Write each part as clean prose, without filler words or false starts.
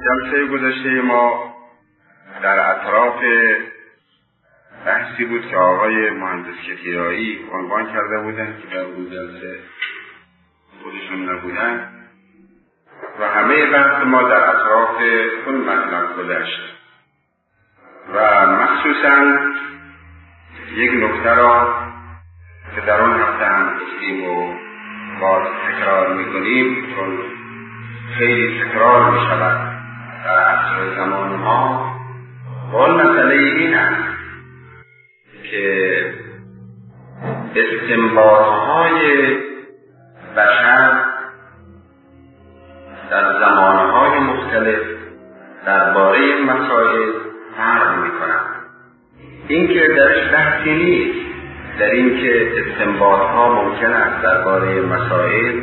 جلسه گذشته ما در اطراف بحثی بود که آقای مهندس کتیایی عنوان کرده بودند که در اون جلسه خودشون نبودن و همه بحث ما در اطراف اون مطلب گذشت و مخصوصا یک نکته را که در اون هفته هم گفتیم و باز تکرار میکنیم چون خیلی تکرار میشود در عصر زمان ما. اون مسئله این است که استنباطهای بشر در زمانهای مختلف درباره مسائل فرق میکنند. این که درش بحثی نیست در این که استنباطها ممکن است درباره مسائل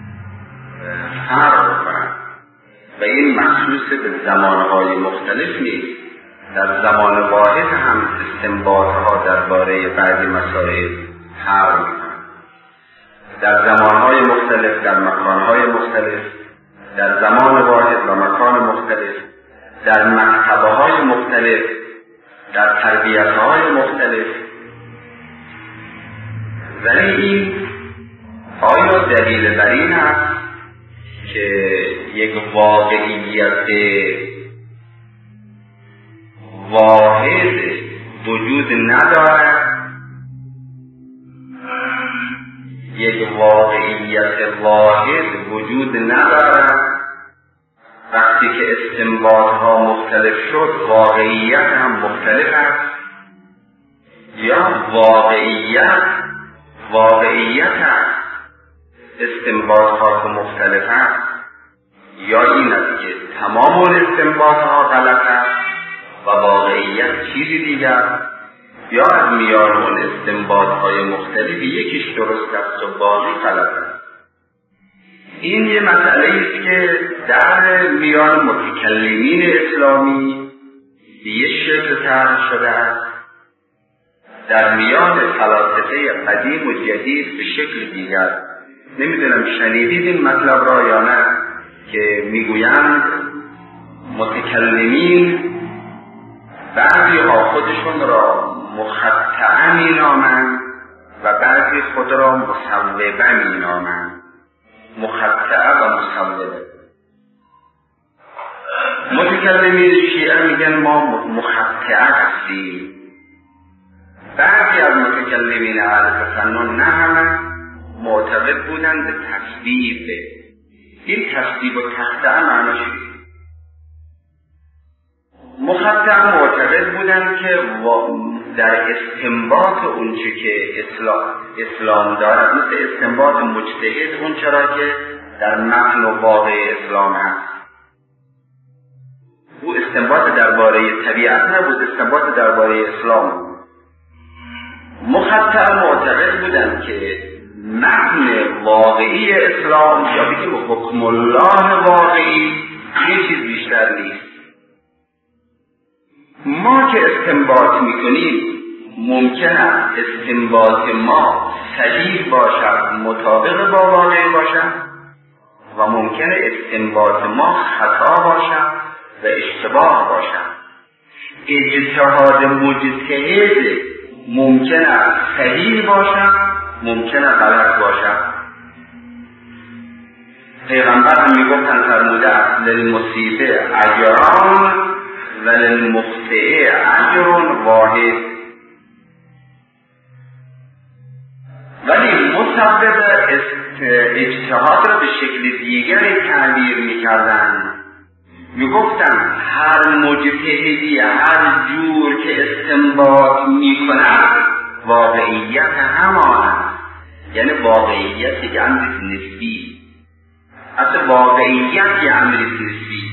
فرق کنند و این مخصوص به زمانهای مختلف نیست. در زمان واحد هم استنباطها درباره بعضی مسائل فرق میکنند. در زمانهای مختلف، در مکانهای مختلف، در زمان واحد و مکان مختلف، در مکتبهای مختلف، در تربیتهای مختلف. ولی این آیا دلیل بر این است که یک واقعیت واحد وجود ندارد؟ یک واقعیت واحد وجود ندارد. وقتی که استنباطها مختلف شد واقعیت هم مختلف است، یا واقعیت است استنباطها مختلف است، یا این است که تمام استنباطها غلط است و واقعیت چیزی دیگر، یا از میان اون استنباطهای مختلفی یکیش درست است و باقی غلط است. این یه مسئله است که در میان متکلمین اسلامی به یه شکل طرح شده است، در میان فلاسفه قدیم و جدید به شکل دیگر. نمیدونم شنیدید این مطلب را یا نه که میگویند متکلمین بعضی ها خودشون را مخطئه مینامند و بعضی خود را مصوبه مینامند. مخطئه و مصوبه. متکلمین شیعه میگن ما مخطئه هستیم. بعضی از متکلمین اهل تسنن نه همه معتقد بودند به تصویب. این تصویب و تخطئه معناش مخطئه معتقد بودند که در استنباط اونچه که اسلام دارد، مثل استنباط مجتهد اون چرا که در متن و واقع اسلام هست. او استنباط درباره طبیعت نبود، استنباط درباره اسلام. مخطئه معتقد بودند که متن واقعی اسلام یا بگیم حکم الله واقعی یه چیز بیشتر نیست. ما که استنباط میکنیم ممکن است استنباط ما صحیح باشد، مطابق با واقع باشد، و ممکن استنباط ما خطا باشد و اشتباه باشد. اجتهاد مجتهد ممکن است صحیح باشد، ممکن است غلط باشد. پیغمبر هم میگفتن فرموده است للمصیبه اجران و للمخطئ اجر واحد. ولی مسبب اجتهاد را به شکل دیگری تعبیر میکردن. میگفتن هر مجتهدی هر جور که استنباط میکند واقعیت همان است. یعنی واقعیت یک امر نسبی. اصلا واقعیت یک امر نسبی.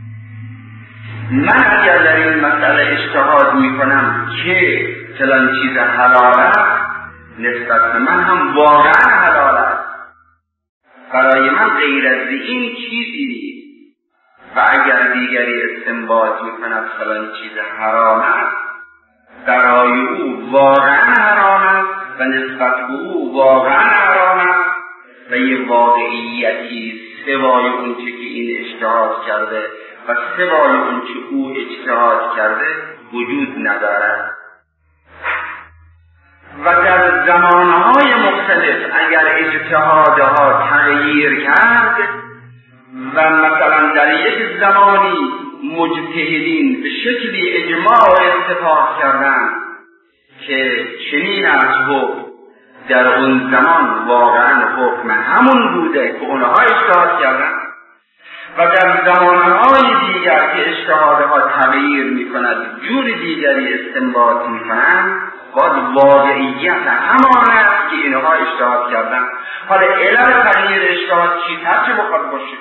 من اگر در این مسئله اجتهاد میکنم که فلان چیز حلال است، نسبت به من هم واقعا حلال است. برای من غیر از این چیزی نیست. و اگر دیگری استنباط میکند فلان چیز حرام است، برای او واقعا حرام است و نسبت به او واقعا حرام است و یه واقعیتی سوای اون چه که این اجتهاد کرده و سوای اون که او اجتهاد کرده وجود ندارد. و در زمانهای مختلف اگر اجتهادها تغییر کرد و مثلا در یک زمانی مجتهدین به شکلی اجماع و اتفاق کردند که چنین از حکم، در اون زمان واقعا حکم همون بوده که اونها اجتهاد کردند و در زمانهای دیگر که اجتهادها تغییر میکند جور دیگری استنباط میکنند، باید واقعیت همان است که اینها اجتهاد کردند. حالا علل تغییر اجتهاد چیست؟ هر چه بخواد باشه،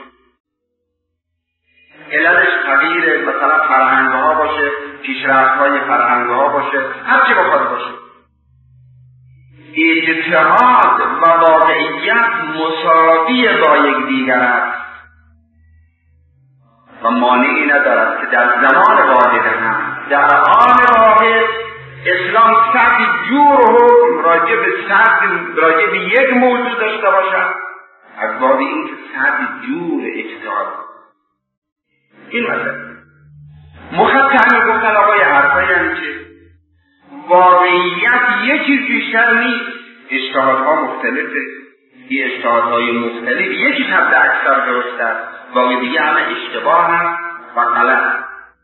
عللش تغییر مثلا فرهنگ‌ها باشه، پیشرفت‌های فرهنگ‌ها باشه، هر چه بخواد باشه، اجتهاد و واقعیت مساوی با یکدیگر است و مانعی ندارد که در زمان واحد هم در آن واحد اسلام 100 جور حکم راجع به یک موضوع داشته باشد، از باب اینکه 100 جور اجتهاد. این مثلا مختصر گفتن آقای حرفایی هم که واقعیت یک چیز بیشتر نیست، اجتهادها مختلفه، این اجتهادهای مختلف یکی حد اکثر درست است، باقی دیگه همه اشتباه هست و غلط.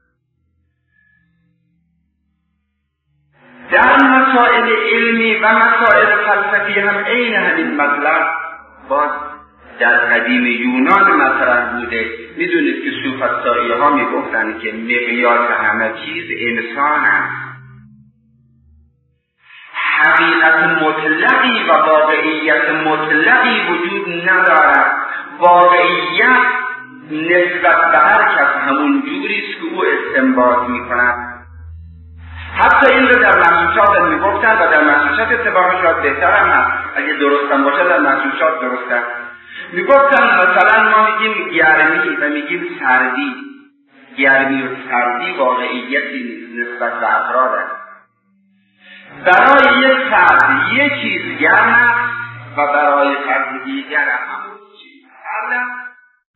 در مسائل علمی و مسائل فلسفی هم عین همین مطلب باز در قدیم یونان مطرح بوده. میدونید که سوفسطایی ها میگفتن که مقیاس همه چیز انسان است. حقیقت مطلقی و واقعیت مطلقی وجود ندارد. واقعیت نسبت به هر کس همون جوریست که او استنباط میکند. حتی این رو در محسوسات میگفتن و در محسوسات اتفاقا شاید بهتر هم هست، اگه درستم باشه در محسوسات درست هست. میگفتن مثلا ما میگیم گرمی و میگیم سردی. گرمی و سردی واقعیتی نسبت به افراد است. برای یک فرد یک چیز گرم است و برای فرد دیگر همون چیز سرد است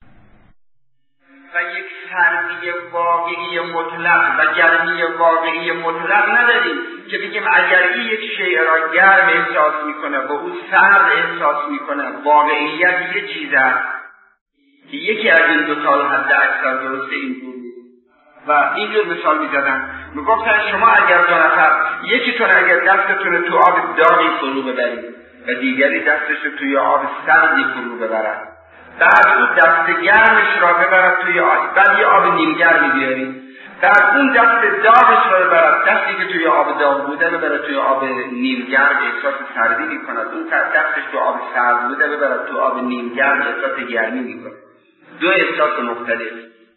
و یک سردی واقعی مطلق و گرمی واقعی مطلق نداریم که بگیم اگر این یک شیء را گرم احساس میکنه و او سرد احساس میکنه، واقعیت یک چیز است که یکی از این دو تا حد اکثر درسته اینجور نیست. و اینجور مثال میزدن، میگفتن شما اگر دو نفر یکیتون اگر دستتون تو آب داغی فرو ببرید و دیگری دستش رو توی آب سردی فرو ببرد، بعد اون دست گرمش را ببرد توی آب، بعد یه آب نیمگرمی بیارید، بعد اون دست داغش را ببرد، دستی که توی آب داغ بوده ببرد توی آب نیمگرم، احساس سردی میکند. اون دستش تو آب سرد بوده ببرد توی آب نیمگرم، احساس گرمی میکند. دو احساس مختلف.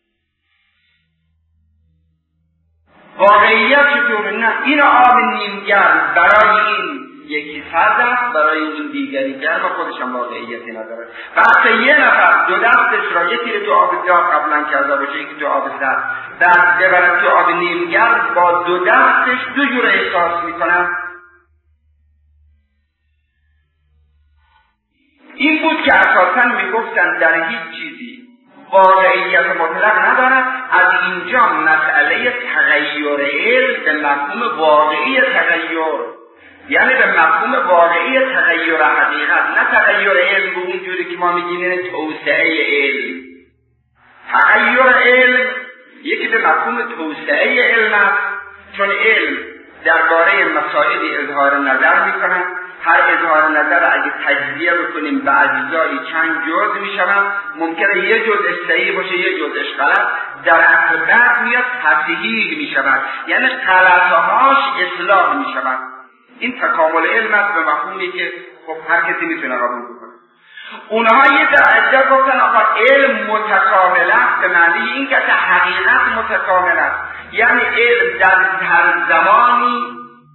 واقعیت چطور؟ نه، این آب نیمگرم برای این یکی سرد است، برای این دیگری گرم و خودش هم واقعیتی نداره. و حتی یه نفر دو دستش را یکی رو تو آب داغ قبلا کرده باشه، یکی تو آب سرد، بعد ببرد تو آب نیمگرم، با دو دستش دو جور احساس میکنه. این بود که اساساً میگفتن در هیچ چیزی واقعیت مطلق ندارد. از اینجا مسئله تغییر علم به مفهوم واقعی تغییر، یعنی به مفهوم واقعی تغییر حقیقت، نه تغییر علم به اون جوری که ما میگیم توسعه علم. تغییر علم یکی به مفهوم توسعه علم است، چون علم درباره مسائلی اظهار نظر میکنه. هر اظهار نظر اگه تجزیه بکنیم به اجزایی چند جزء میشوند، ممکنه یه جزء صحیح باشه یه جزءش غلط، در اصل بعد میاد تصحیح میشود، یعنی غلطهاش اصلاح میشود. این تکامل علم است به مفهومی که خب هر کسی میتونه قبول بکنه. اونها یه درجه گفتن آقا علم متکامل است به معنی این که حقیقت متکامل است، یعنی علم در هر زمانی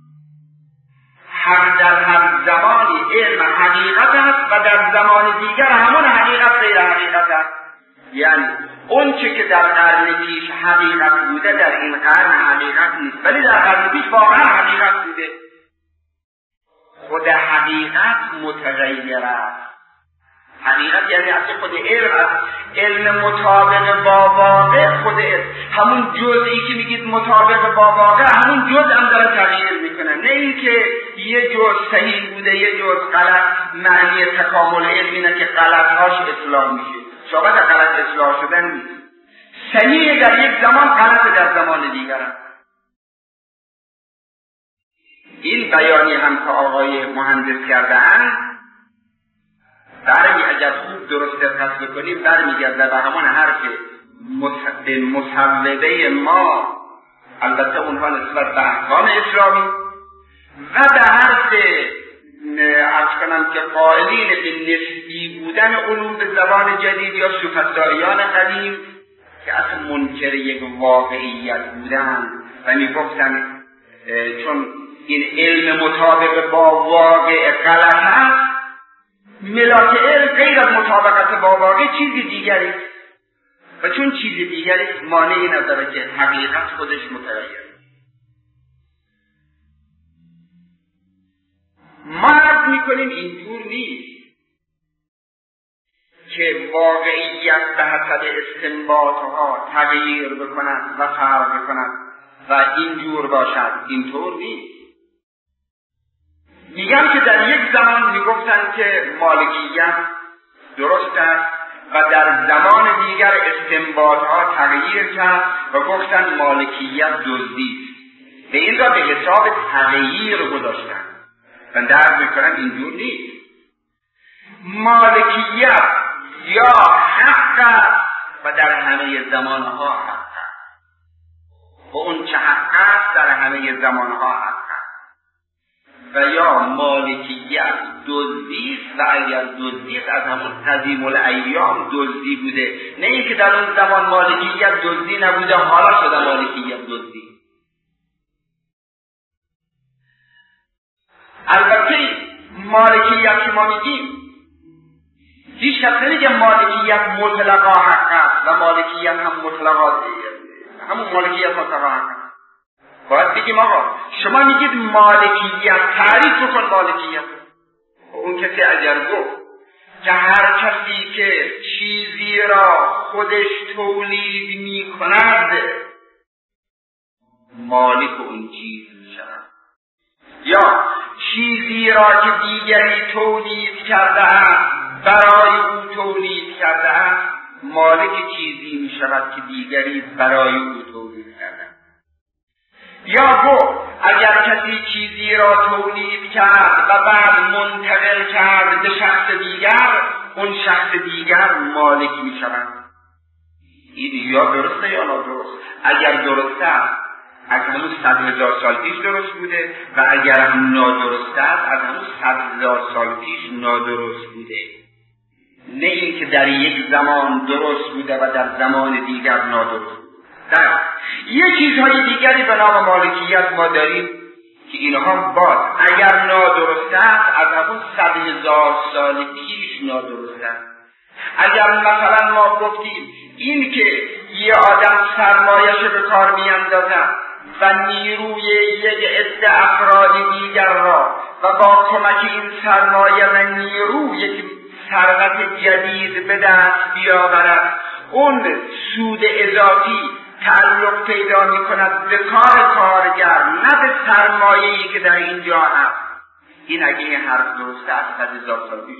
علم حقیقت است و در زمان دیگر همون حقیقت غیر حقیقت است. یعنی اون چه که در قرن پیش حقیقت بوده در این قرن حقیقت نیست، ولی در قرن پیش واقعا حقیقت بوده. خود حقیقت متغیر است. حقیقت یعنی اصل خود علم مطابق با واقع، خود همون جزئی که میگید مطابق با واقع، همون جز هم داره تغییر میکنه، نه اینکه یه جز صحیح بوده یه جز غلط. معنی تکامل علم اینه که غلطهاش اصلاح میشه، شما در غلط اصلاح شدن نیست. صحیح در یک زمان، غلط در زمان دیگر هم. این بیانی هم که آقای مهندس کرده‌اند اگر خوب درست دقت بکنیم برمیگرده به همون حرف مصوبه ما، البته اونها نسبت به احکام اسلامی، و به حرف عرض کنم که قائلین به نسبی بودن علوم به زبان جدید یا سفسطائیان قدیم که اصلا منکر یک واقعیت بودن و میگفتن چون این علم مطابق با واقع غلط هست، ملاک علم غیر از مطابقت با واقع چیزی دیگری، و چون چیزی دیگری مانعی نداره که حقیقت خودش متغیر. ما عرض میکنیم اینجور نیست که واقعیت به حسب استنباطها تغییر بکند و فرق بکند و اینجور باشد، اینطور نیست. میگم که در یک زمان میگفتن که مالکیت درست است و در زمان دیگر استنباطها تغییر کرد و گفتن مالکیت دزدی است. به این را به حساب تغییر گذاشتن. من درک میکنم اینجور نیست. مالکیت یا حق است و در همه زمانها حق است، و اون چه حق است در همه زمانها حق است، و یا مالکیت دزدی است و اگر دزدی است از همون قدیم الایام دزدی بوده، نه اینکه در اون زمان مالکیت دزدی نبوده حالا شده مالکیت دزدی. البته مالکیت که ما میگیم هیچ کس نمیگه مالکیت مطلقا حق است و مالکیت هم مطلقا همون مالکیت مطلقا حق است. باید بگیم آقا شما میگید مالکیت، تعریف بکن مالکیت. اون کسی اگر گفت که هر کسی که چیزی را خودش تولید میکند مالک اون چیز میشود، یا چیزی را که دیگری تولید کرده است برای او تولید کرده است مالک چیزی میشود که دیگری برای او تولید کرده است. یا گفت اگر کسی چیزی را تولید کرد و بعد منتقل کرد به شخص دیگر، اون شخص دیگر مالک می شود. این یا درسته یا نادرست. اگر درسته از همون 100,000 سال پیش درست بوده و اگر هم نادرسته از همون 100,000 سال پیش نادرست بوده، نه اینکه در یک زمان درست بوده و در زمان دیگر نادرست. در یه چیزهای دیگری به نام مالکیت ما داریم که اینها باز اگر نادرست است از همون 100,000 سال پیش نادرست است. اگر مثلا ما گفتیم این که یه آدم سرمایه‌اش به کار میاندازد و نیروی یک عده افراد دیگر را و با کمک این سرمایه و نیرو یک ثروت جدید به دست بیاورد، اون سود اضافی تعلق پیدا می کند به کار کارگر نه به سرمایه‌ای که در اینجا هست. این اگه این حرف درسته از 100,000 سال پیش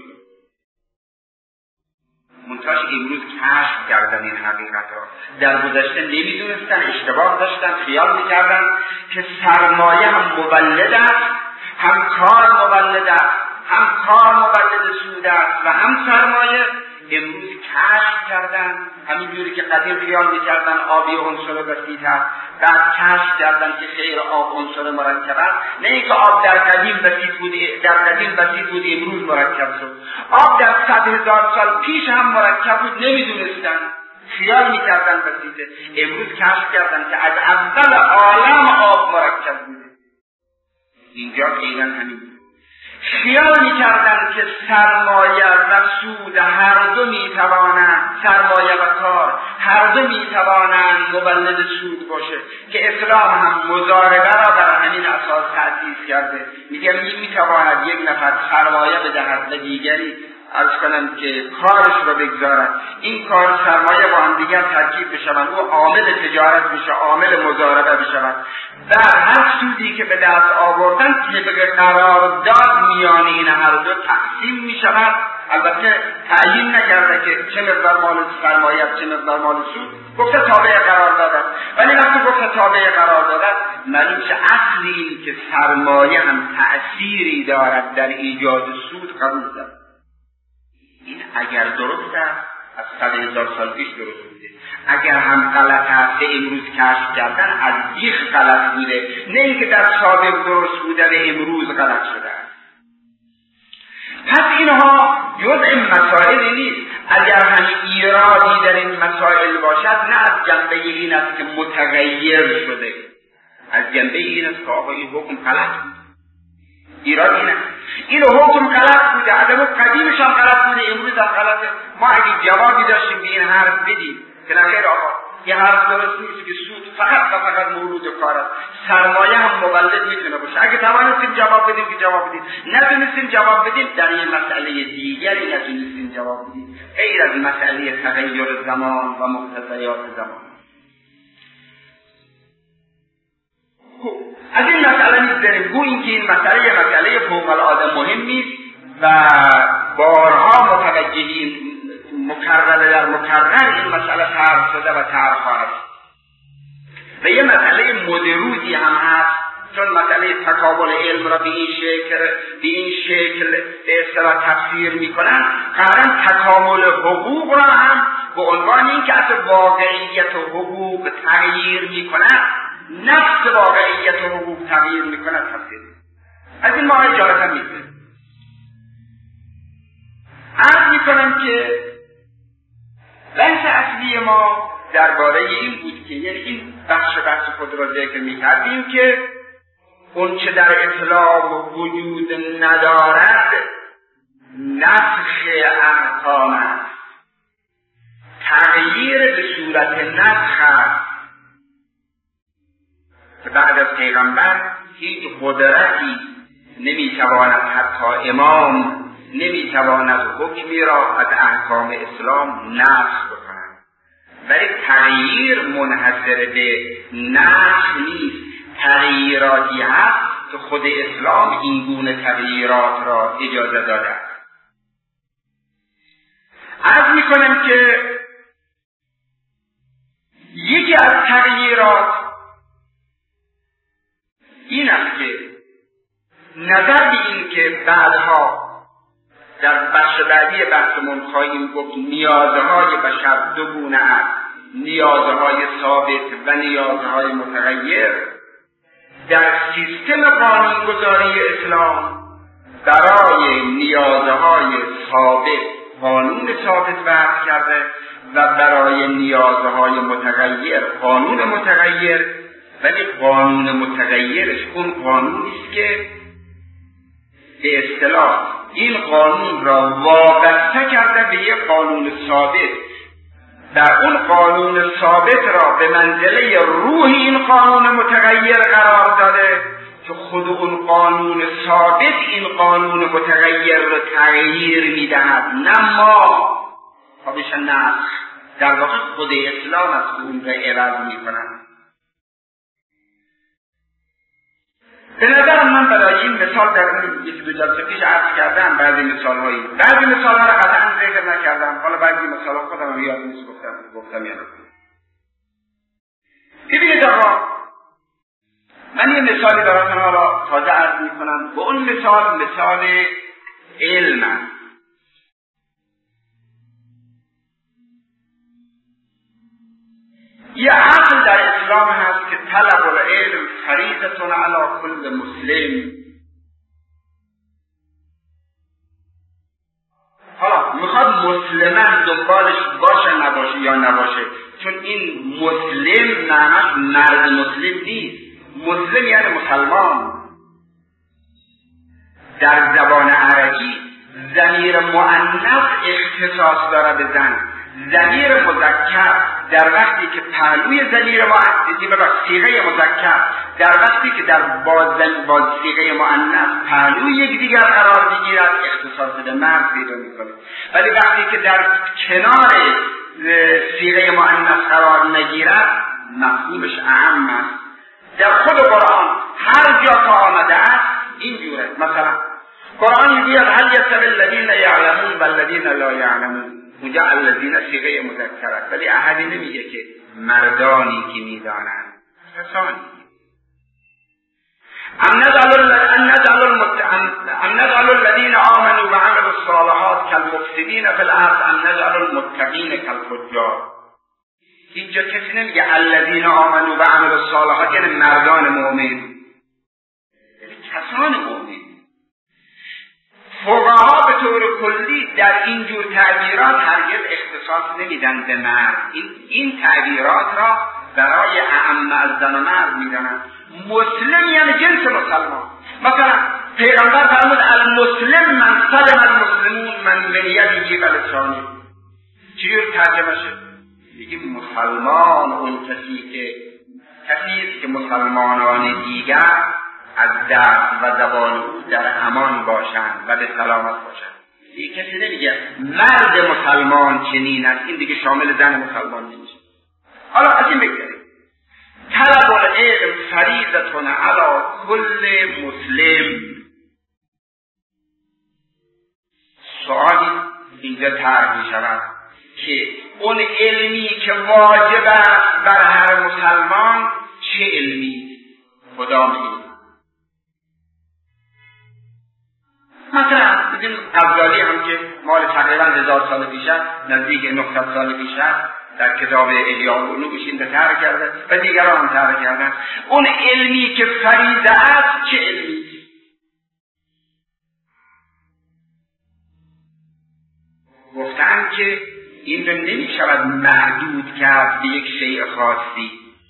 منتاش امروز کشف کردن این حقیقت را. در گذشته نمیدونستن، اشتباه داشتن، خیال میکردن که سرمایه هم مولد است، هم کار مولد است، هم کار مولد سود است و هم سرمایه. امروز کشف کردن، همینجوری که قدیم خیال میکردن آبی عنصر بسیط است، بعد کشف کردن که خیر آب عنصر مرکب است. نه اینکه آب در قدیم بسیط بود امروز مرکب شد. آب در 100,000 سال پیش هم مرکب بود، نمیدونستن، خیال میکردن بسیطه. امروز کشف کردن که از اول عالم آب مرکب بوده. اینجا عیناً همین خیال می‌کردند که سرمایه و سود هر دو می‌توانند، سرمایه و کار هر دو می‌توانند مولد سود باشه، که اسلام هم مضاربه را بر همین اساس تأسیس کرده. میگه می‌تواند یک نفر سرمایه بدهد و دیگری عرض کنم که کارش رو بگذارن، این کار سرمایه با هم دیگر ترکیب بشوند، او عامل تجارت بشه، عامل مضاربه بشوند، در هر سودی که به دست آوردن طبق قرارداد میان این هر دو تقسیم میشوند. البته تعیین نکرده که چه مقدار مال سرمایه چه مقدار مال سود، گفته تابع قرارداد است. ولی وقتی گفته تابع قرارداد است، معلوم شه اصلی این که سرمایه هم تأثیری دارد در ایجاد سود قبول دارد. این اگر درست است از 100,000 سال پیش درست بوده، اگر هم غلط است امروز کشف کردن از بیخ غلط بوده، نه اینکه در سابق درست بوده و امروز غلط شده است. پس اینها جزء مسائل نیست. اگر هم ایرادی در این مسائل باشد، نه از جنبه این است که متغیر شده، از جنبه این است که آقا این حکم غلط بود. ایراد این است، این حکم غلط بوده، عدم قدیمش هم غلط بوده، امروز هم غلطه. ما اگه جوابی داشتیم به این حرف بدیم که نخیر آقا این حرف درست نیست که سود فقط و فقط مولود کار است، سرمایه هم مولد میتونه باشه، اگه توانستیم جواب بدیم که جواب بدیم، ندونستیم جواب بدیم در این مسئله دیگری نتونستیم جواب بدیم غیر از مسئله تغییر زمان و مقتضیات زمان. از این مسئله می‌گذریم، گو اینکه این مسئله فوق العاده مهمی و بارها متوجهیم، مکرر در مکرر این مسئله طرح شده و طرح خواهد و یه مسئله مدروزی هم هست، چون مسئله تکامل علم را به این شکل به اصطلاح تفسیر میکنن، قرارن تکامل حقوق را هم به عنوان این که اصلا واقعیت و حقوق تغییر میکنن، نفس واقعیت و حقوق تغییر میکنن تفسیر. از این ما اجازه هم میکنم. عرض میکنم که بحث اصلی ما درباره این بود که یعنی این بحث خود را ذکر میکردیم که اون چه در اسلام وجود ندارد نسخ احکام است، تغییر به صورت نسخ است که بعد از پیغمبر هیچ قدرتی نمیتواند، حتی امام نمیتواند حکمی را از احکام اسلام نسخ بکند. ولی تغییر منحصر به نسخ نیست، تغییراتی هست که خود اسلام این گونه تغییرات را اجازه داده است. عرض میکنم که یکی از تغییرات این است که نظر به این که بعدها در بخش بعدی بحثمون خواهیم گفت نیازهای بشر دو گونه است، نیازهای ثابت و نیازهای متغیر. در سیستم قانونگذاری اسلام برای نیازهای ثابت قانون ثابت وضع کرده و برای نیازهای متغیر قانون متغیر، ولی قانون متغیرش اون قانونی است که به اصطلاح این قانون را وابسته کرده به یک قانون ثابت، در اون قانون ثابت را به منزله روح این قانون متغیر قرار داده که خود اون قانون ثابت این قانون متغیر را تغییر میدهد، نه ما خواهش نسخ. در واقع خود اسلام از اون را عوض میکنند. به نظرم من برای این مثال در اون یکی دو جلسه پیش عرض کردم، بعضی مثالها را قطعا ذکر نکردم، حالا بعضی مثالها خودم هم یاد نیست گفتم یا نه. ببینید آقا، من یه مثالی براتون حالا تازه عرض میکنم و اون مثال علم است. یه اصل در اسلام هست که طلب العلم فریضة علی کل مسلم. حالا میخواد مسلمان دنبالش باشه نباشه یا نباشه، چون این مسلم معناش مرد مسلم نیست. مسلم یعنی مسلمان. در زبان عربی ضمیر مؤنث اختصاص داره به زن، ضمیر مذکر در وقتی که پهلوی ضمیر صیغه مذکر در وقتی که با صیغه مؤنث پهلوی یکدیگر قرار میگیرد اختصاص به مرد پیدا میکنه، ولی وقتی که در کنار صیغه مؤنث قرار نگیرد مفهومش اعم است. در خود قرآن هر جا که آمده است اینجوره. مثلا قرآن میگه هل یستوی الذین یعلمون والذین لا یعلمون، اونجا الذین صیغه مذکر است، ولی احدی نمیگه که مردانی که میدانند، کسانی. ام نجعل الذین آمنوا وعملوا الصالحات کالمفسدین فی الارض ام نجعل المتقین کالفجار. اینجا کسی نمیگه الذین آمنوا وعملوا الصالحات یعنی مردان مؤمن، یعنی کسان مؤمن. فقها به طور کلی در این جور تعبیرات هرگز اختصاص نمیدن به مرد. این تعبیرات را برای اعم از زن و مرد میدانند. مسلم یعنی جنس مسلمان. مثلا پیغمبر فرمود المسلم من سلم المسلمون من یده و لسانه. چجور ترجمه شد؟ میگه مسلمان اون کسی است که مسلمانان دیگر از دست و زبان او در امان باشند و به سلامت باشند. این کسی نمیگه مرد مسلمان چنین است، این دیگه شامل زن مسلمان نمیشه. حالا از این بگذاریم طلب العلم فریضة علی کل مسلم. سوالی اینجا طرح می شود که اون علمی که واجب است بر هر مسلمان چه علمی؟ کدام علم؟ مثلا بگیم غزالی هم که مال تقریبا 1000 سال پیش است، نزدیک 900 سال پیش است، در کتاب احیاء العلوم این طرح کرده و دیگران هم طرح کردن. اون علمی که فریضه است چه علمی؟ گفتن که این رو نمی شود محدود کرد به یک شیء خاصی.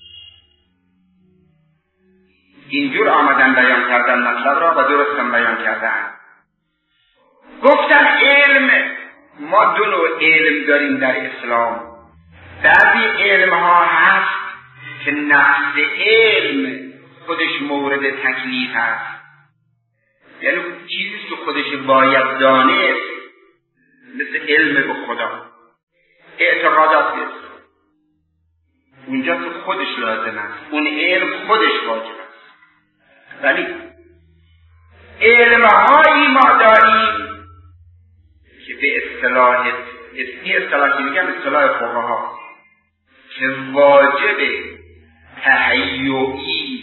اینجور آمدن بیان کردن مطلب را و درستم بیان کردن. گفتن علم، ما دو نوع علم داریم در اسلام. بعضی علم ها هست که نفس علم خودش مورد تکلیف هست، یعنی چیزی که خودش باید دانست، مثل علم به خدا، اعتقادات است، اونجا تو خودش لازم است، اون علم خودش واجب است. ولی علم هایی ما داریم که به اصطلاح که میگم اصطلاح فقها که واجب تهیعی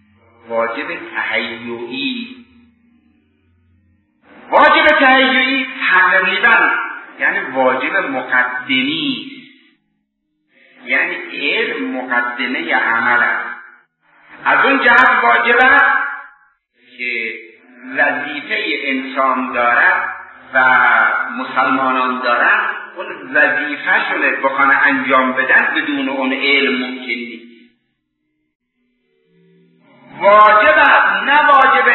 تقریبا یعنی واجب مقدمی، یعنی علم مقدمه عمل است. از اون جهت واجب است که وظیفه انسان دارد و مسلمانان دارن، اون وظیفه شونه بخوان انجام بدن، بدون اون علم ممکن نیست. واجب است، نه واجب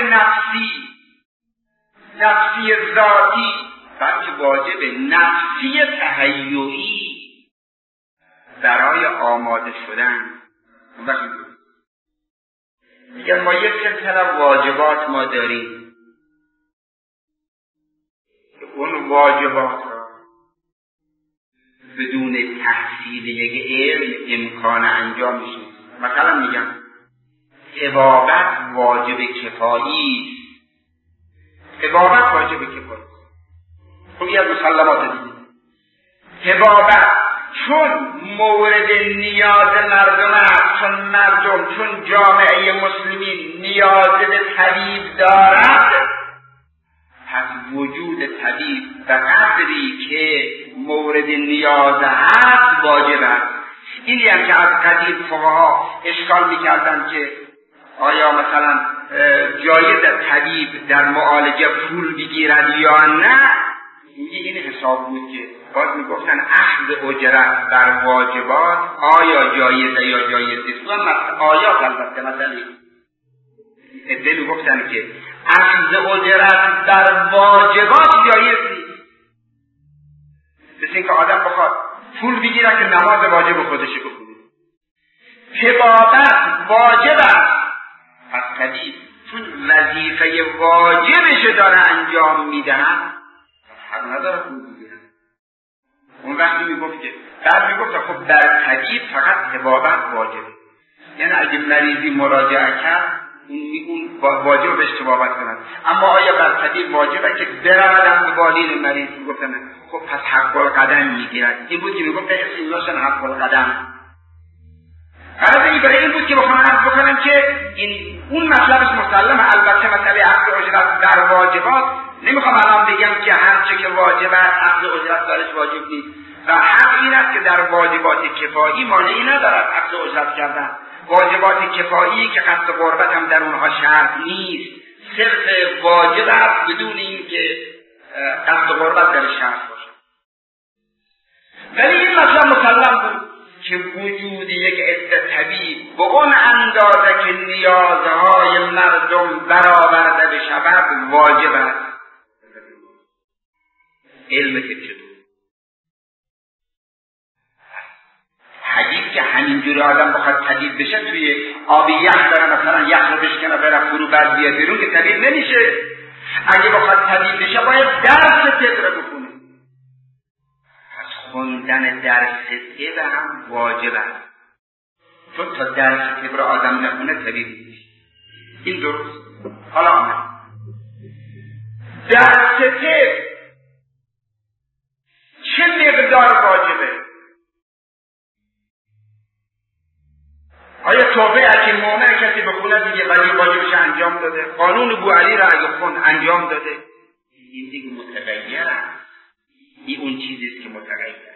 نفسی ذاتی، بلکه واجب نفسی تهیعی برای آماده شدن. میگن ما یک سلسله واجبات ما داریم، اون واجبات را بدون تحصیل یک علم امکان انجام میشه. مثلا میگم طبابت واجب کفایی، خب یه از مسلمات دیگه طبابت چون مورد نیاز مردم است، چون جامعه مسلمین نیاز به طبیب دارد، پس وجود طبیب به قدری که مورد نیاز هست واجب است. اینی هم که از قدیم فقها اشکال میکردن که آیا مثلا جایز طبیب در معالجه پول بگیرد یا نه، این حساب بود که باز میگفتن اخذ اجرت بر واجبات آیا جایزه یا جایز نیست. آیات البته مثلا ادعی گفتن که اخذ اجرت بر واجبات جایز نیست. مثل اینکه آدم بخواد پول بگیره که نماز واجب خودش بخونه. طبابت واجب است. پس طبیب چون وظیفه واجبش داره انجام میدن حق نداره پول بگیره. اون وقتی میگفت که بعد میگفت خب بر طبیب فقط طبابت واجبه، یعنی اگه مریضی مراجعه کرد اون واجب بهش طبابت کنند. اما آیا بر طبیب واجبه که برودن به بالین مریض؟ میگفتن خب پس حق القدم میگیرد. این بود که میگفت اسم ایناشن حق القدم. غرض برای این بود که بخوام عرض بکنم که این اون مطلبش مسلمه. البته مسئله عقد اجرت در واجبات نمیخوام الان بگم که هر چه که واجب است عقد اجرت درش واجب نیست، و حق این است که در واجبات کفایی مانعی ندارد عقد اجرت کردن. واجبات کفایی که قصد قربت هم در اونها شرط نیست، صرف واجب است بدون این که قصد قربت در شرط باشه. ولی این مطلب مسلم بود که وجود یک عده طبیب به اون اندازه که نیازهای مردم برآورده بشود واجب است. علم که چطور حدیث که همینجوری آدم بخواد طبیب بشه توی آب یخ داره مثلا یخ رو بشکنه بره فرو بعد بیاد بیرون که طبیب نمیشه. اگه بخواد طبیب بشه باید درس طب رو بخونه. خوندن درس طب هم واجب است، چون تا درس طب را آدم نخونه طبیب نیست. این درست. حالا آمد درس طب چه مقدار واجبه؟ آیا توبه حکیم مومن کسی بخونه دیگه ولی واجبش انجام داده؟ قانون بوعلی را اگه خون انجام داده؟ این دیگه متغیره. این اون چیزیست که متغیره.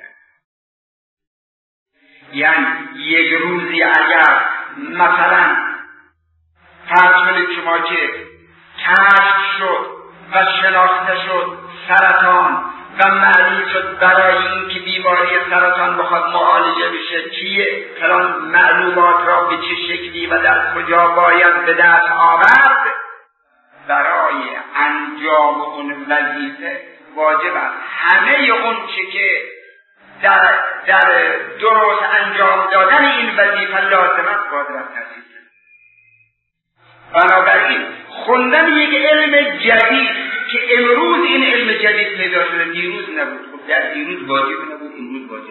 یعنی یک روزی اگر مثلا فرض شما که کشف شد و شناخته شد سرطان و معلوم شد برای این که بیماری سرطان بخواد معالجه بشه چیه فلان معلومات را به چه شکلی و در کجا باید به دست آورد، برای انجام اون وظیفه واجب است همه اون چه که در درست انجام دادن این وظیفه لازم است باید را تحصیل کنید. بنابراین خوندن یک علم جدید که امروز این علم جدید پیدا شده دیروز نبود. خب در دیروز واجب نبود، امروز واجب.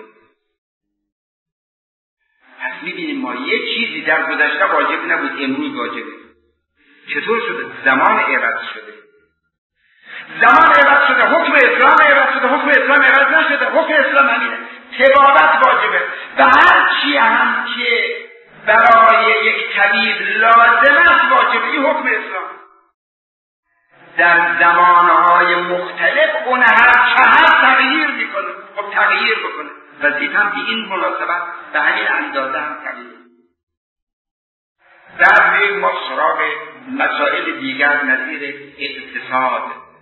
پس می‌بینیم ما یک چیزی در گذشته واجب نبود امروز واجبه. چطور شده؟ زمان عوض شده. زمان عوض شده، حکم اسلام عوض شده، حکم اسلام عوض نشده، حکم اسلام همینه. طبابت واجبه و هر چی هم که برای یک طبیب لازم است واجبه. این حکم اسلام در زمانهای مختلف اون هر چهر تغییر میکنه. خب تغییر بکنه وظیفه هم به این مناسبت به همین اندازه هم تغییر. در ما سراغ مسائل دیگر نظیر اقتصاد.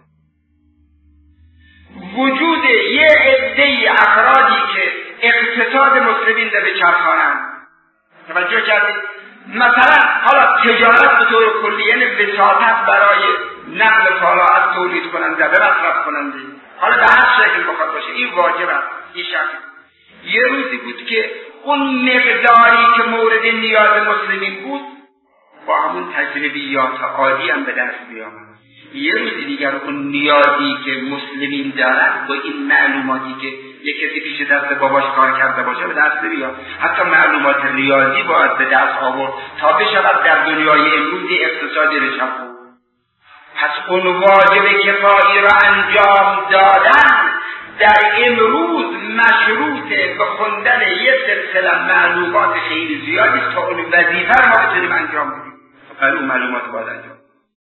وجود یه عده افرادی که اقتصاد مسلمین رو بچرخانند. توجه کردید؟ مثلا حالا تجارت به طور کلی یعنی وساطت برای نقل طالعات تولید کننده به مصرف کننده، حالا به هر شکل بخواد باشه این واجب است. این شکل یه روزی بود که اون مقداری که مورد نیاز مسلمین بود با همون تجربیات عادی هم به دست بیامد. یه روزی دیگر اون نیازی که مسلمین دارن با این معلوماتی که یک کسی پیش دست باباش کار کرده باشه به دست بیاد. حتی معلومات ریاضی باید به دست آورد تا بشود در دنیای امروزی اقتصادی رشد. پس اون واجب کفایی را انجام دادن در امروز مشروط به خوندن یک سلسله معلومات خیلی زیادی است تا اون وظیفه ما بتونیم انجام بدیم. برای اون معلومات باید انجام.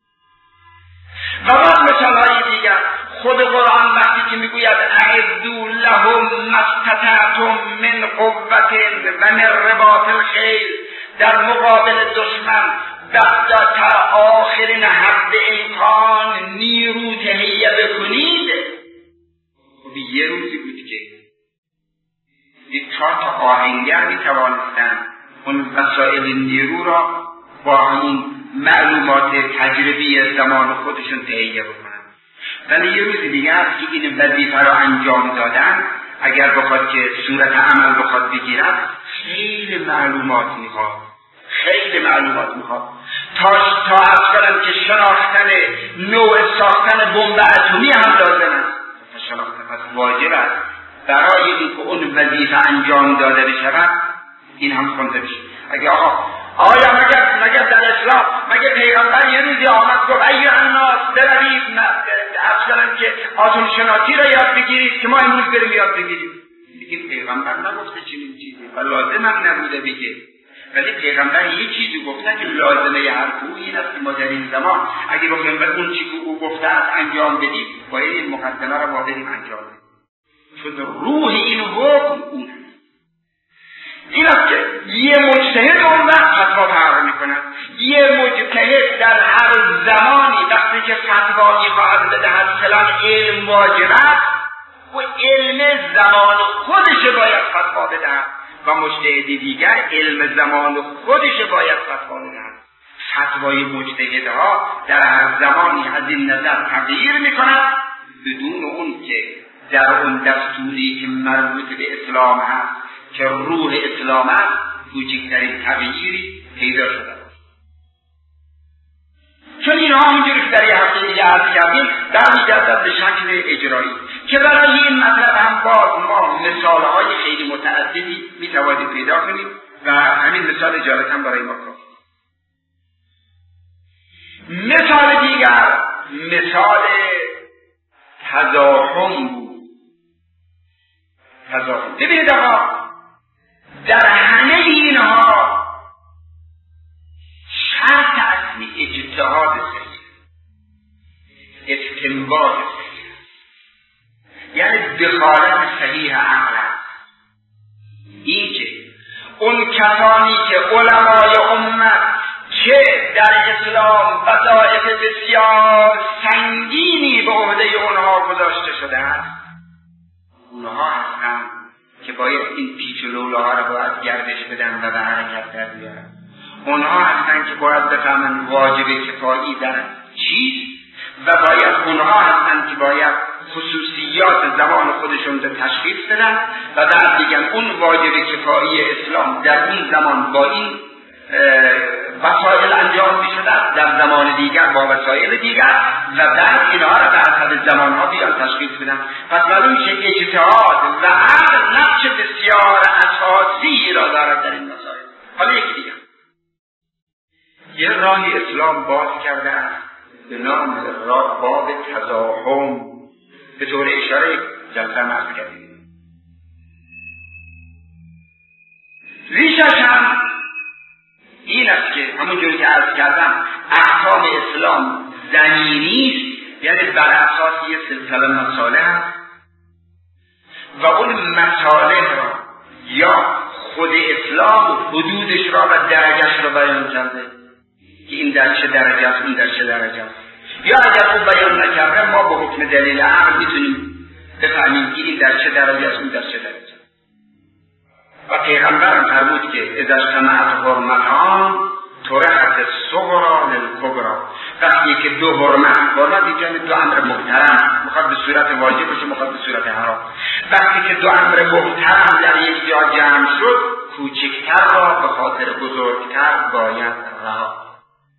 و بعد مثالهای دیگر خود قرآن وقتی که میگوید اعدوا لهم ما استطعتم من قوة و من رباط الخیل، در مقابل دشمن تا آخرین حد امکان نیرو تهیه بکنید. خب یه روزی بود که یک 4 تا آهنگر میتوانستن اون وسایل نیرو را با همون معلومات تجربی زمان خودشون تهیه بکنن. ولی یه روز دیگه است که این وظیفه را انجام دادن اگر بخواد که صورت عمل بخواد بگیرد خیلی معلومات میخواد تا اصلا که شناختن نوع ساختن بمب اتمی هم لازم است. پس واجب است برای اینکه اون وظیفه انجام داده بشود این هم خونده بشه. اگه آیا مگر در اسلام مگر پیغمبر یه روزی آمد گفت ایها الناس بروید اصلا که آتم شناسی را یاد بگیرید که ما امروز بریم یاد بگیریم؟ دیگه پیغمبر نگفته چنین چیزی و لازم هم نبوده بگه، ولی پیغمبر یه چیزی گفته که لازمه هر کو این است که ما در این زمان اگه بخوایم اون چیزی که او گفته است انجام بدیم باید این مقدمه را بریم انجام بدیم، چون روح این حکم اون این است که یه مجتهد اون وقت فتوا فرق میکند. یه مجتهد در هر زمانی وقتی که فتوا میخواهد بدهد فلان علم واجب است و علم زمان خودش باید فتوا بدهد و مجتهدی دیگر علم زمان خودش باید فتوا بدهد. فتوای مجتهدها در هر زمانی از این نظر تغییر میکند بدون اون که در اون دستوری که مربوط به اسلام هست که روح اسلام است کوچکترین تغییری پیدا شده است. چون اینها همونجوری که در یه هفته دیگه عرض کردیم برمیگردد به شکل اجرایی که برای این مطلب هم باز ما مثالهای خیلی متعددی میتوانیم پیدا کنیم و همین مثال اجالت هم برای ما کنیم. مثال دیگر مثال تزاحم بود. ببینید آقا در همه اینها شرط اصلی اجتهاد صحیح، استنباط صحیح، یعنی دخالت صحیح عقل است. این که اون کسانی که علمای امت که در اسلام وظایف بسیار سنگینی به عهده اونها گذاشته شده است، اونها هستند که باید این پیچ و لولاها را باید گردش بدن و به حرکت در بیارن. اونها هستند که باید بفهمن واجب کفایی در چیست و باید اونها هستند که باید خصوصیات زمان خودشون رو تشخیص بدن و بعد دیگر اون واجب کفایی اسلام در این زمان با این وسایل انجام می شود، در زمان دیگر با وسایل دیگر و بعد اینها را به حسب زمانها بیان تشخیص بدن. پس معلوم که اجتهاد و عقل نقش بسیار اساسی را دارد در این مسائل. حالا یکی دیگر یه راهی اسلام باز کرده است به نام باب تزاحم، به طور اشاره جلسه عرض کردیم. ریشش هم این است که همونجوری که عرض کردم احکام اسلام زمینی است، یعنی بر اساس یه سلسله مصالح است و اون مصالح را یا خود اسلام حدودش را و درجهش را بیان کرده که این در چه درجه است، این در چه درجه است، یا اگر اون بیان نکرده ما با حکم دلیل عقل میتونیم بفهمیم که این در چه درجه است، این در چه درجه است. و پیغمبر فرمود که اذا اجتمعت حرمتان طرحت الصغرى للكبرى، وقتی که دو حرمت اینجا دو امر محترم میخواد به صورت واجب باشه، میخواد به صورت حرام، وقتی که دو امر محترم در یک جا جمع شد کوچکتر را به خاطر بزرگتر باید رها.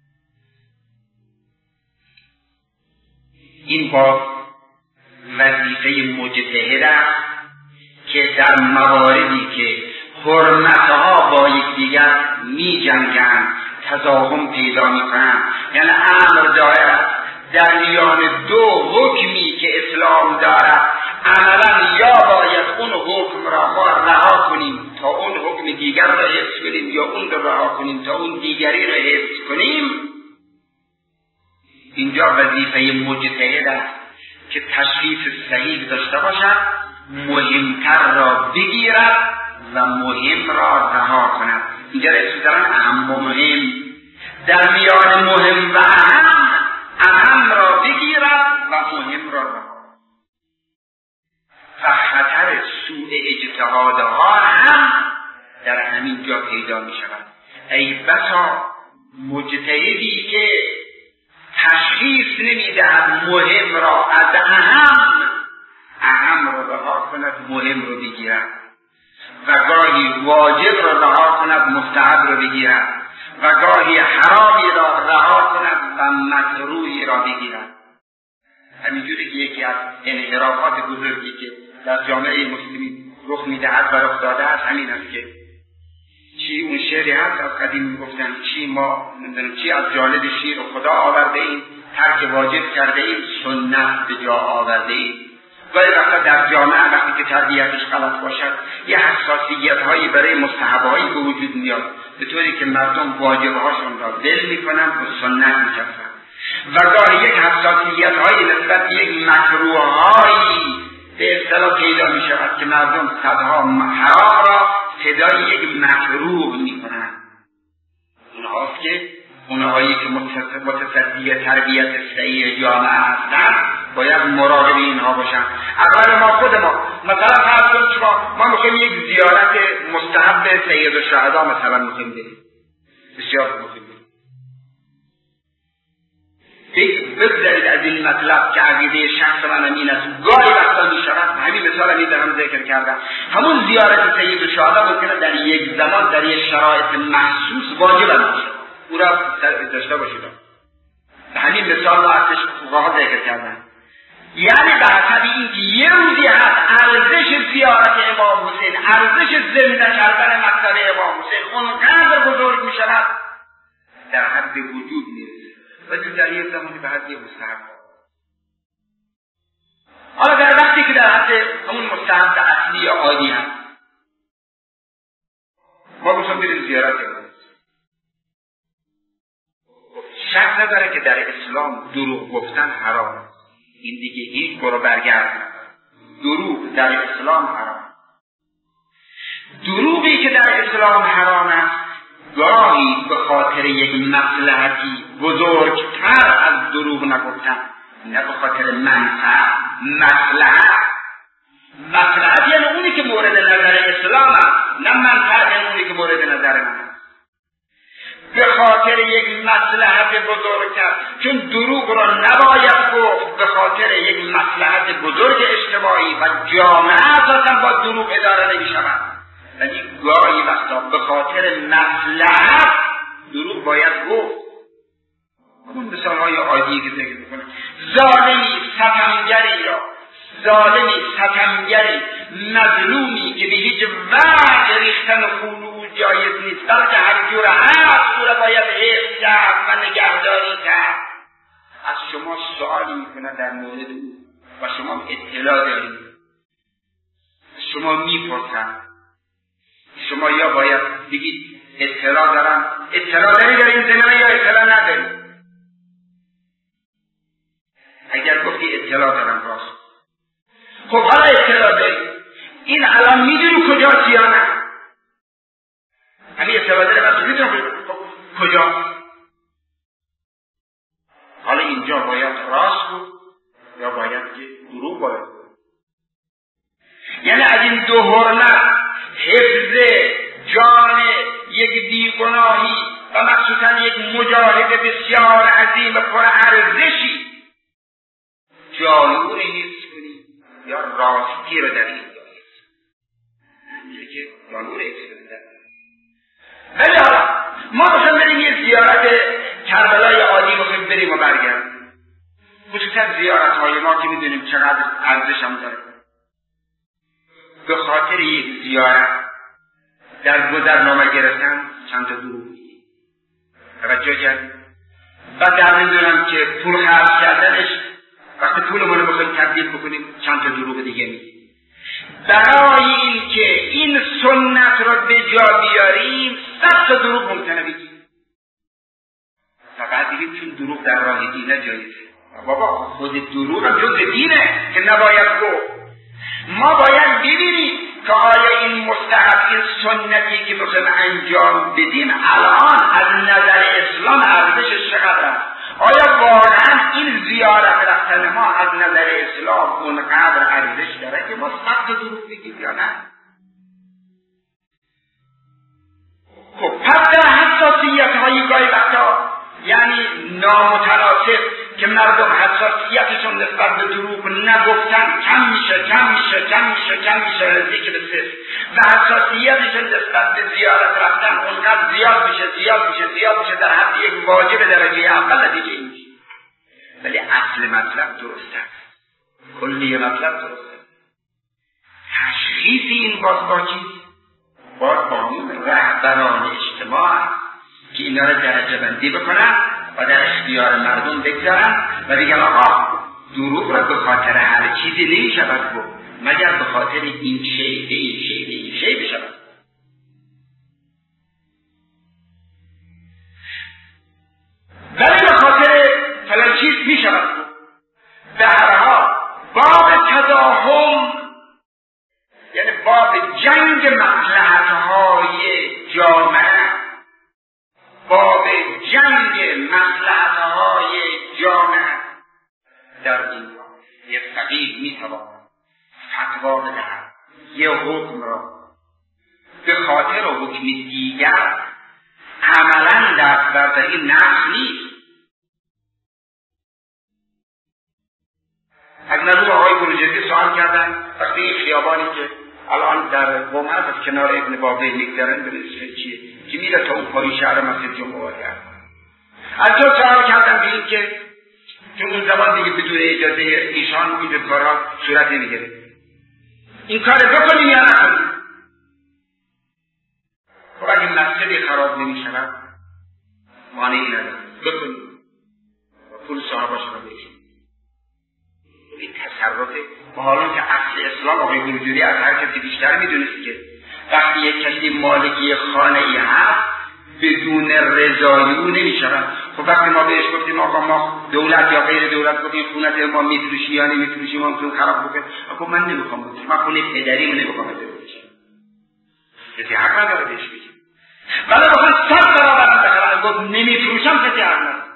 این با وظیفه مجتهد است که در مواردی که حرمتها با یکدیگر می جنگند تزاحم پیدا می کنند، یعنی امر دارد در میان دو حکمی که اسلام دارد عملا یا باید اون حکم را ما رها کنیم تا اون حکم دیگر را حفظ کنیم یا اون را رها کنیم تا اون دیگری را حفظ کنیم. اینجا وظیفه مجتهد است که تشخیص صحیح داشته باشد، مهمتر را بگیرد و مهم را رها کند. اینجا رسول دارن اهم و مهم، در میان مهم و اهم را بگیرد و مهم را رها کند. و خطر سوء اجتهادها هم در همین جا پیدا می شود. ای بسا مجتهدی که تشخیص نمی دهد مهم را از اهم را رها رها کند مهم رو بگیرد و گاهی واجب را رها کند مستحب رو بگیرد و گاهی حرامی را رها کند و مکروهی را بگیرد. همینجوری که یکی از انحرافات بزرگی که در جامعه مسلمین رخ میدهد و رخ داده است همین است که چی اون شعری هست از قدیم میگفتن چی ما نمیدونم چی از جانب شیر و خدا آورده ایم، ترک واجب کرده ایم، سنت به جا آورده ایم. گاهی وقتا در جامعه وقتی که تربیتش غلط باشد یه حساسیت هایی برای مستحب‌هایی به وجود میاد، به طوری که مردم واجبهاشون را ول میکنن و سنت میکردن و گاهی یک حساسیت هایی نسبت به یک مکروه هایی به اصطلاح پیدا می شود که مردم صدها حرام را فدای یک مکروه می کنند. اونهایی که متصدی تربیت صحیح جامعه هستند باید مراقب اینها باشند. اول ما خود ما مثلا فرض کنید ما میخوایم یک زیارت مستحب سید الشهدا مثلا میخوایم بریم، بسیار مهم بگذارید از این مطلب که عقیده شخص من این است. گاهی وقتا می شود، همین مثال می دارم ذکر کردم، همون زیارت سید الشهدا ممکنه در یک زمان در یک شرایط محسوس واجب باشه، او را داشته باشید. همین مثال را ازش فقها ذکر کردن. یعنی به حسب اینکه یه روزی هست ارزش زیارت امام حسین، ارزش زنده کردن مقتل امام حسین اونقدر بزرگ می شود در حد وجود نیست ولی در یک زمانی به حد مستحب. حالا در وقتی که در حد همون مستحب اصلی یا عادی هست ما بسیم بریم زیارت امام، شک نداره که در اسلام دروغ گفتن حرام است. این دیگه هیچ برو برگرد نداره. دروغ در اسلام حرام. دروغی که در اسلام حرام است گاهی به خاطر یک مصلحتی بزرگتر از دروغ نگفتن، نه به خاطر منفعت. مصلحت یعنی اونی که مورد نظر اسلام است، نه منفعت یعنی اونی که مورد نظر من است. به خاطر یک مصلحت بزرگتر، چون دروغ را نباید گفت، به خاطر یک مصلحت بزرگ اجتماعی و جامعه اساسا با دروغ اداره نمی شود. ولی گاهی وقتا به خاطر مصلحت دروغ باید گفت. همون مثالهای عادی که ذکر میکنه، ستمگری مظلومی که به هیچ وجه ریختن خون او جایز نیست، بلکه هر جور هست او را باید حفظ کرد و نگهداری کرد. از شما سوالی میکنه در مورد او و شما اطلاع دارید، شما میپرسن، شما یا باید بگید اطلاع داری در این زمینه یا اطلاع نداری. اگر گفتی اطلاع دارم راست، خب حالا اطلاع داری، این الان میدونی کجاست یا نه؟ همین اطلاع داری من میدونم کجا. حالا اینجا باید راست بود یا باید که دروغ باید بود. یعنی از این دو حرمت، حفظ جان یک بیگناهی و مخصوصا یک مجاهد بسیار عظیم و پر ارزشی، جانور نیست کنی یا راستی رو در این دارید همینه که جانور اکسپنده. ولی حالا ما بخوایم بریم یه زیارت کربلای عادی بخوایم بریم و برگردیم، خصوصا زیارت های ما که میدونیم چقدر ارزش هم داره، به خاطر یک زیارت در گذرنامه گرفتن چند تا دروغ میگی، توجه کرد. و در میدونم که پول خرج کردنش وقتی پولمون رو بخوایم تبدیل بکنیم چند تا دروغ دیگه میگی. برای این که این سنت رو به جا بیاریم 100 تا دروغ ممکنه بگیم. فقط دیگه چون دروغ در راه دینه جایزه. بابا خود دروغ هم جز دینه که نباید گفت. ما باید ببینیم که آیا این مستحب، این سنتی که بخوایم انجام بدیم الان از نظر اسلام ارزشش چقدر است؟ آیا واقعا این زیارت رفتن ما از نظر اسلام اونقدر ارزش داره که ما 100 تا دروغ بگیم یا نه؟ خب پس در حساسیت های گاهی وقتا یعنی نامتناسب که مردم حساسیتشون نسبت به دروغ نگفتن کم میشه نزدیک به صفر و حساسیتشون نسبت به زیارت رفتن اونقدر زیاد میشه در حد یک واجب درجه اول نتیجه میشه. ولی اصل مطلب درست است، کلی مطلب درست است. تشخیص این با چیست؟ با همون رهبران اجتماع که اینا رو درجه بندی بکنن و در اختیار مردم بگذارن و بگن آقا دروغ را به خاطر هر چیزی نمیشود گفت مگر به خاطر این شی بشود. ولی به خاطر فلان چیز میشود گفت. به هر حال باب تداهم یعنی باب جنگ مصلحت‌های جامعه، در این یک فقیه میتواند فتوا بدهد یه حکم را به خاطر حکم دیگر عملا دست برداری نقص نیست. از نظر آقای بروجردی سوال کردن وقتی این خیابانی که الان در قم هست از کنار ابن بابل میگذرن به اسم چیه که میره تا اون پای شهر مسجد جمهوری هست، از جا سوال کردن به این که اون زمان دیگه بدون اجازه ایشان این کارها صورت نمیگیره، این کار بکنیم یا نکنیم؟ خب اگه مسجدی خراب نمیشود مانعی نداره، بکنیم و پول صاحبش رو بهشون. این تصرف با حالا که اصل اسلام آقای بروجردی از هر کسی بیشتر میدونست که وقتی یک کسی مالکی خانه ای هست بدون رضای او نمیشود. خب وقتی ما بهش گفتیم آقا ما دولت یا غیر دولت گفتیم خونه ما میفروشی یا نمیفروشی ممکن خراب بکنه، خب من نمیخوام بفروشم، من خونه پدریم نمیخوام بفروشم، کسی حق نداره بهش بگیم. ولی بخواد 100 برابر بخره گفت نمیفروشم کسی حق نداره.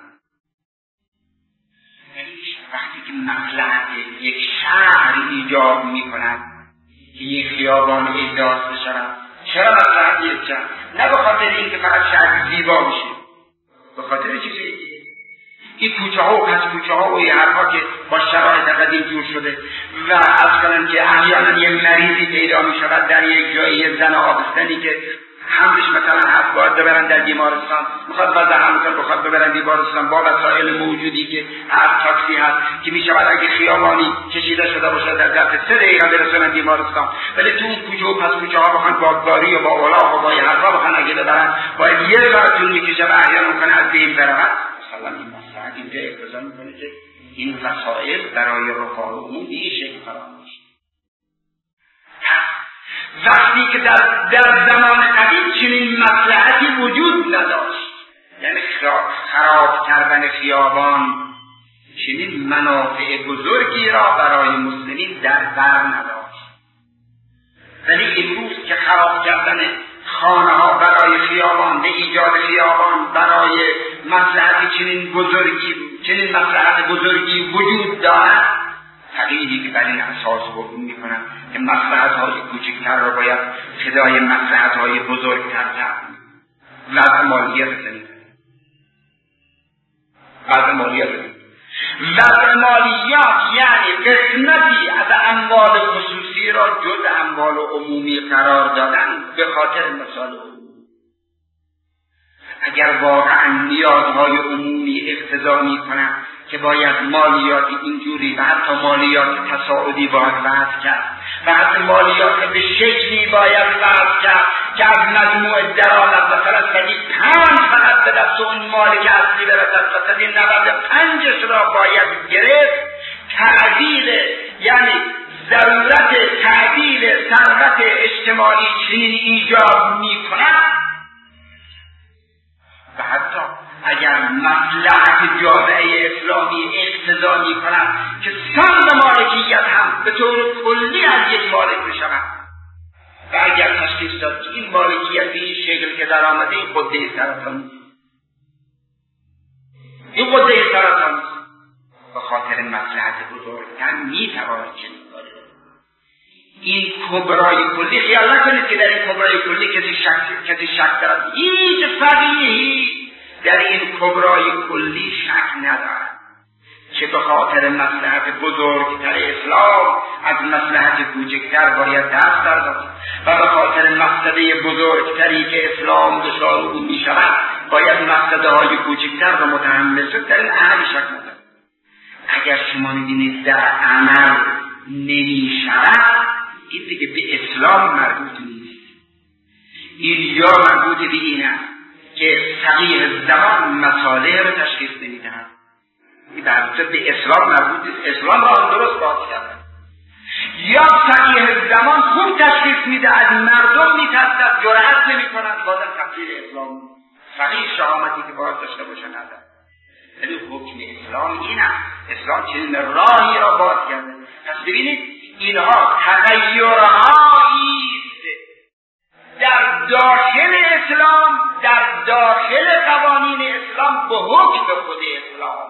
وقتی که مصلحت یک شهر ایجاب میکند که یک خیابان احداث بشود، چرا مصلحت یک شهر؟ نه به خاطر اینکه فقط شهر زیبا بشه، به خاطر چیزی دیگه. این کوچه ها و پس کوچه ها و این حرفا که با شرایط قدیم جور شده و اصلا که احیانا یه مریضی پیدا می شود در یک جایی، یه زن آبستنی که حملش مثلا هست باید ببرن در بیمارستان، میخواد وضع حملتان بخواد ببرن بیمارستان با وسایل موجودی که هر تاکسی هست که میشود اگه خیابانی کشیده شده باشه در ظرف 3 دقیقه برسونن بیمارستان. ولی تو اون کوچه و پس کوچه ها بخوان با گاری و با اولاغ و با یه حرفا بخوان اگه ببرن باید یه ساعت طول میکشه و احیانا ممکنه از بین برود. مثلا این مسئله اینجا اقتضا میکنه که این وسایل برای رفاه عموم این شکل قرار میشه. وقتی که در زمان قدیم چنین مصلحتی وجود نداشت، یعنی خراب کردن خیابان چنین منافع بزرگی را برای مسلمین در بر نداشت. ولی امروز که خراب کردن خانه ها برای خیابان به ایجاد خیابان برای مصلحت چنین مصلحت بزرگی وجود دارد، حقیقی که بر این اساس حکم میکنن که مصلحت‌های کوچکتر را باید فدای مصلحت‌های بزرگتر کرد. وضع مالیات یعنی قسمتی از اموال خصوصی را جز اموال عمومی قرار دادن به خاطر مصالح عمومی. اگر واقعا نیازهای عمومی اقتضا میکنند که باید مالیات اینجوری و حتی مالیات تصاعدی باید وضع کرد و حتی مالیات به شکلی باید وضع کرد که از مجموع درآمد مثلا 5 فقط به دست اون مالک اصلی برسد و 95 را باید گرفت، یعنی ضرورت تعدیل ثروت اجتماعی چنین ایجاب می‌کند. و حتی اگر مصلحت جامعه اسلامی اقتضا می‌کند که سهم مالکیت هم به طور کلی از یک مالک بشود و اگر تشخیص داد که این مالکیت به این شکل که در آمده این قده سرطان به خاطر مصلحت بزرگتر می‌تواند چنین کاری این کبرای کلی خیال نکنید که در این کبرای کلی کسی شک دارد. هیچ فقیهی در این کبرای کلی شک ندارد. که به خاطر مصلحت بزرگتر اسلام از مصلحت کوچکتر باید دست بردارد و به خاطر مقصده بزرگتری که اسلام دچار او می شود باید مقصده های کوچکتر را متحمل شد. در این عمل شک ندارد. اگر شما می‌بینید در عمل نمی شود، این دیگه به اسلام مربوط نیست. این یا مربوط به این است که فقیه زمان مصالح را تشخیص نمی‌دهد. این در به اسلام مربوط نیست. اسلام را درست باز کرده. یا فقیه زمان خوب تشخیص می‌دهد، مردم می‌ترسد، جرأت نمی‌کنند، بازم تفسیر اسلام. فقیه شهامتی که باید داشته باشه ندارد. یعنی حکم اسلام این است. اسلام چنین راهی را باز کرده. پس ببینید اینها تغییرهایی در داخل اسلام، در داخل قوانین اسلام به حکم خود اسلام،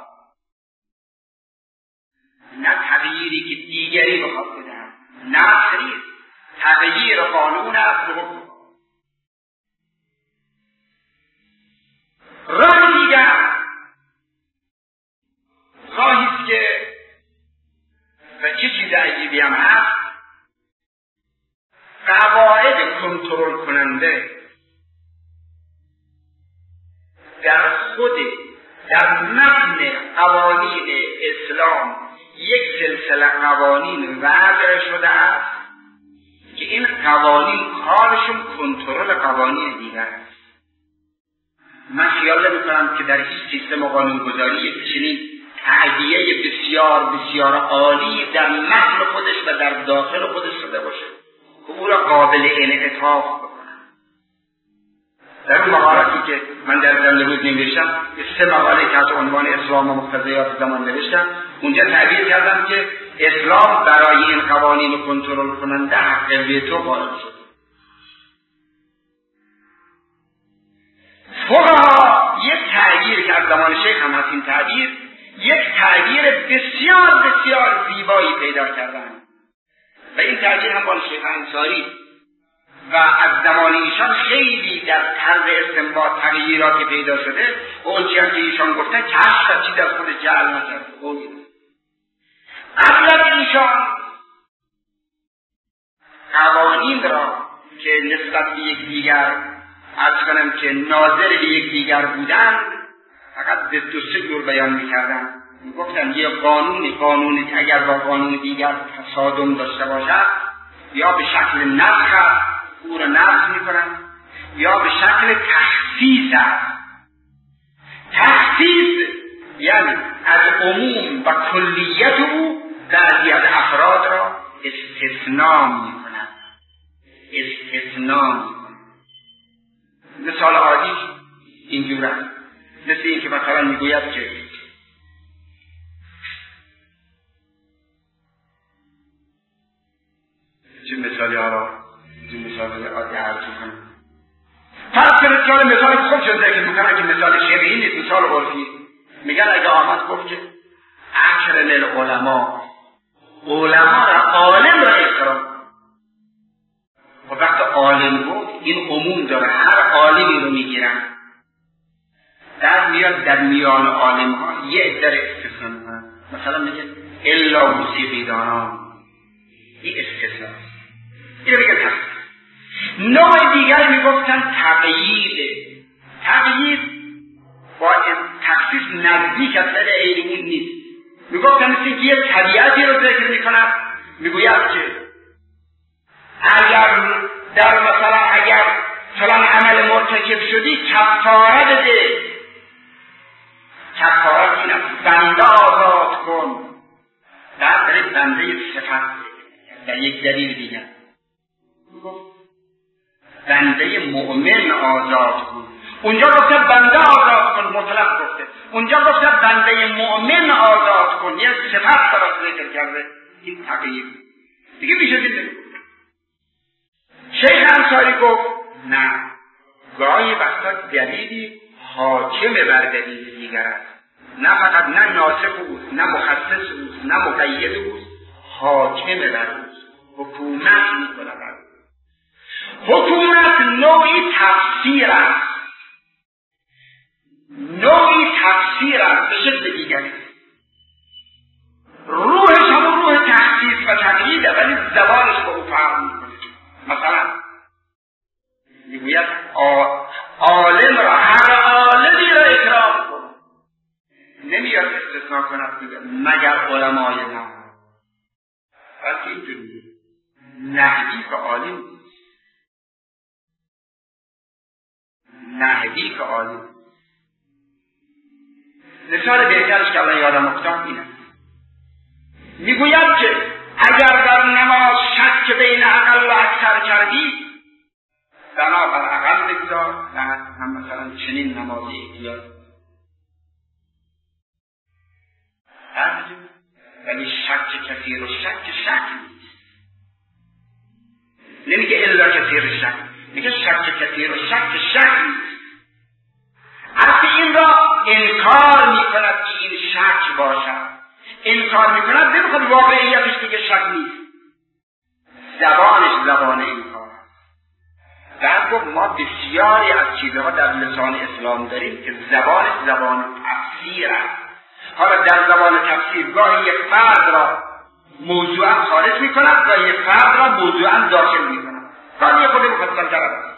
نه تغییری که دیگری بخواد بدهد، نه تغییر قانون است به حکم. راه دیگر راهی است که و چه چیز عجیبی هم هست، قواعد کنترل کننده در متن قوانین اسلام یک سلسله قوانین وضع شده است که این قوانین کارشون کنترل قوانین دیگر است. من خیال نمی‌کنم که در هیچ سیستم قانونگذاری یک چنین تعبیه بسیار بسیار عالی در متن خودش و در داخل خودش شده باشه که او را قابل انعطاف بکنم. در اون مقالاتی که من در زنده روز نوشتم، 3 مقاله که از عنوان اسلام و مقتضیات زمان نوشتم، اونجا تعبیر کردم که اسلام برای این قوانین کنترل کننده حق ویتو قائل شد. فقها یک تعبیر که از زمان شیخ هم هست، این تعبیر یک تعبیر بسیار بسیار زیبایی پیدا کردن و این تعبیر هم مال شیخ انصاری و از زمان ایشان خیلی در طرز استنباط تغییراتی پیدا شده و اون چیزی که ایشان گفتن که هر چیز از خود جعل نکرده. قبل از ایشان قوانین را که نسبت به یکدیگر عرض کنم که ناظر به یکدیگر بودند فقط به 2-3 جور بیان می‌کردند. میگفتن یه قانونی اگر با قانون دیگر تصادم داشته باشد یا به شکل نسخ او را نسخ می‌کنند یا به شکل تخصیص است. تخصیص یعنی از عموم و کلیت او بعضی از افراد را استثناء می‌کنند. مثال عادی اینجور است. مثل این که مثلا میگوید که چه مثالی عادی عرض کنم. فرض کنید مثال خوب شده که میکنن که مثال شرعی نیست، مثال عرفی. میگن اگه آمد گفت که اکرم العلماء، علما را، عالم را احترام. و وقت عالم بود این عموم داره، هر عالمی رو میگیرن. در میاد در میان عالم ها یه عده استثناء میکنن. مثلا میگه الا موسیقی دانان، این استثناء. این بگه تخصیص. نوع دیگر میگفتن تقیید با تخصیص نزدیک از سر عیلمون نیست. میگفتن مثل که یه طبیعتی رو ذکر میکنن، میگوید که اگر فلان عمل مرتکب شدی کفاره بده. کفاره این است بنده آزاد کن. بعد داره بنده صفت در یک دلیل دیگر بنده مؤمن آزاد کن. اونجا گفته بنده آزاد کن مطلق گفته، اونجا گفته بنده مؤمن آزاد کن، یه صفت براش ذکر کرده. این تغییر دیگه میشه دیده. شیخ انصاری گفت نه، گاهی وقتا دلیلی حاکم بر دلیل دیگر است. نه فقط نه ناسخ اوست، نه مخصص اوست، نه مقید اوست، حاکم بر اوست، حکومت میکنه بر اوست. حکومت نوعی تفسیر است، به شکل دیگری. استثناء کند مگر علمای نهاد. بلکه اینجوری نهدی که عالی نهدی که عالی. مثال بهترش که الان یادم افتاد اینه، میگوید که اگر در نماز شک بین اقل و اکثر کردی بنابر اقل بگذار و هم مثلا چنین نمازی احتیاج. ولی شک کثیر و شک نیست. نمیگه الا کثیر شک، میگه شک کثیر و شک نیست. البته این را انکار میکند که این شک باشد، انکار میکند نمیخواد واقعیتش دیگه شک نیست، زبانش زبان انکار. بعد گفت ما بسیاری از چیزها در لسان اسلام داریم که زبانش زبان تفسیر است. حالا در زبان تفسیر گاهی یک فرد را موضوعا خارج میکند، گاهی یک فرد را موضوعا داخل میکند، گاهی خود مفصل تر.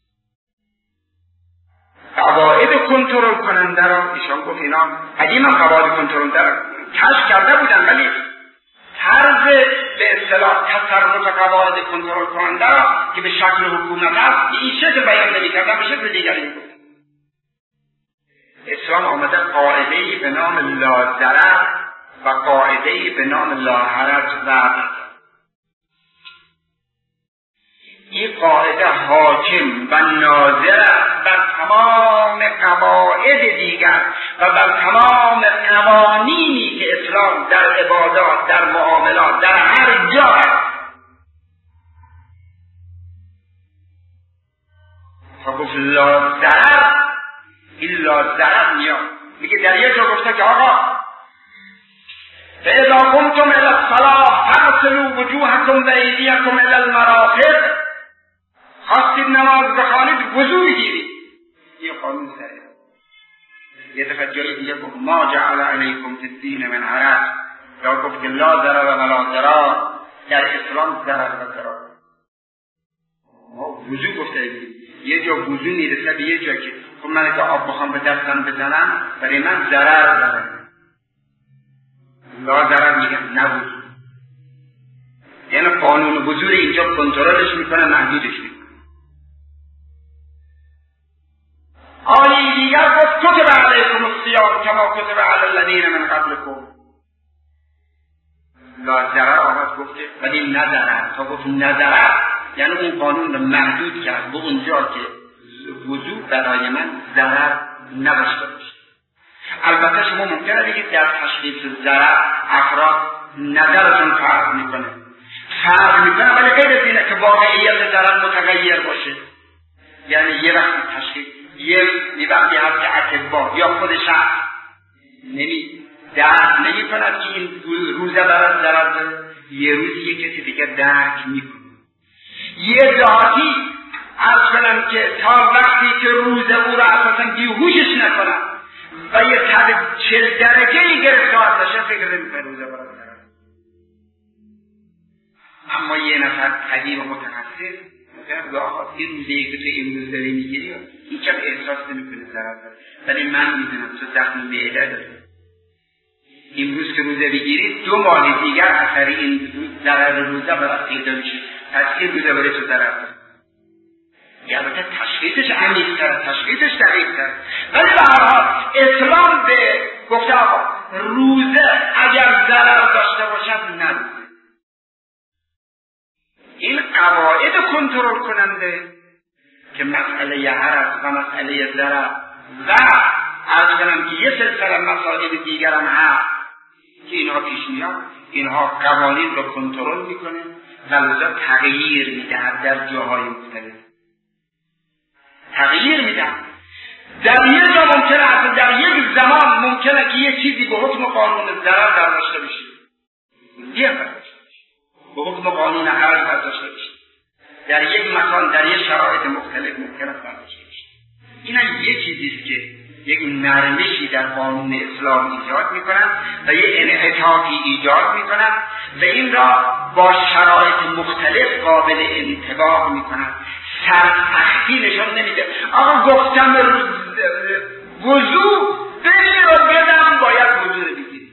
قواعد کنترل کننده را ایشان گفت اینا قدیما قواعد کنترل کننده کشف کرده بودن، ولی طرز به اصطلاح تصرف قواعد کنترل کننده را که به شکل حکومت است این شکل بیان نمی‌کردن، به شکل دیگری می‌گفت. اسلام آمده قاعده‌ای به نام لا ضرر و قاعده‌ای به نام لا حرج وضع. این قاعده حاکم و ناظر است بر تمام قواعد دیگر و بر تمام قوانینی که اسلام در عبادات، در معاملات، در هر جا است. گفت لا ضرر، این لا ضرر میاد. میگه در یک جا گفته که آقا فاذا قمتم الى الصلاه فاغسلوا وجوهكم وایدیکم الى المرافق. خواستید نماز بخوانید وضو بگیرید. این قانون سره. یه دفعه جایی دیگه گفت ما جعل علیکم فی الدین من حرج، یا گفت که لا ضرر و لا ضرار، در اسلام ضرر و ضرار. ما وضو گفته اید یه جا وضو میرسه به یه جا که خب من که آب بخوام به دستم بزنم برای من ضرر داره، لا ضرر میگم نه وضو. یعنی قانون وضو اینجا کنترلش میکنه، محدودش میکنه. آیه دیگر گفت کتب علیکم الصیام کما کتب علی الذین من قبلکم. لا ضرر آمد گفت ولی نضرر، تا گفت نضرر یعنی اون قانون رو محدود کرد به اونجا که وضو برای من ضرر نداشته باشه. البته شما ممکنه بگید در تشخیص ضرر افراد نظرشون فرق میکنه ولی غیر از اینه که واقعیت ضرر متغیر باشه. یعنی یه وقت تشخیص یه وقتی هست که اطباء یا خود شخص درک نمی کند که این روزه برای ضرر داره، یه روزی یه کسی دیگه درک میکنه. یه ذاتی عرض کنم که تا وقتی که روزه او را اساسا بیهوشش نکنن و یه 40 درجه‌ای گرفتار نشه فکر نمی‌کنه روزه برای ضرر. اما یه نفر طبیب متخصص این روزه‌ای که تو امروز داری میگیری هیچ هم احساس نمی‌کنه ضرر داره، ولی من میدونم تو زخم معده داری، امروز که روزه بگیری 2 ماه دیگر اثر این ضرر روزه برات پیدا میشه، پس این روزه برای تو ضرر داره. البته تشخیصش عمیق‌تره، تشخیصش دقیق‌تره، ولی به هر حال اسلام به گفته آقا روزه اگر ضرر داشته باشد نروزه. این قواعد کنترل کننده که مسئله حرج و مسئله ضرر و عرض کنم که یه سلسله مسائل دیگر هم هست که اینها پیش میاد، اینها قوانین رو کنترل میکنه و لذا تغییر میدهد در جاهای مختلف، تغییر میدهد. در یک جا ممکنه اصلا در یک زمان ممکنه که یه چیزی به حکم قانون ضرر برداشته بشه، به حکم قانون حرج برداشته بشه، در یک مکان در یک شرایط مختلف ممکنه برداشته بشه. این هم یه چیزیست که یک نرمشی در قانون اسلام ایجاد میکنن و یک انعطافی ایجاد میکنن و این را با شرایط مختلف قابل انطباق میکنن، سرسختی نشان نمیده. آقا گفتم وضو بگیر و بدم باید وضو رو بگیری،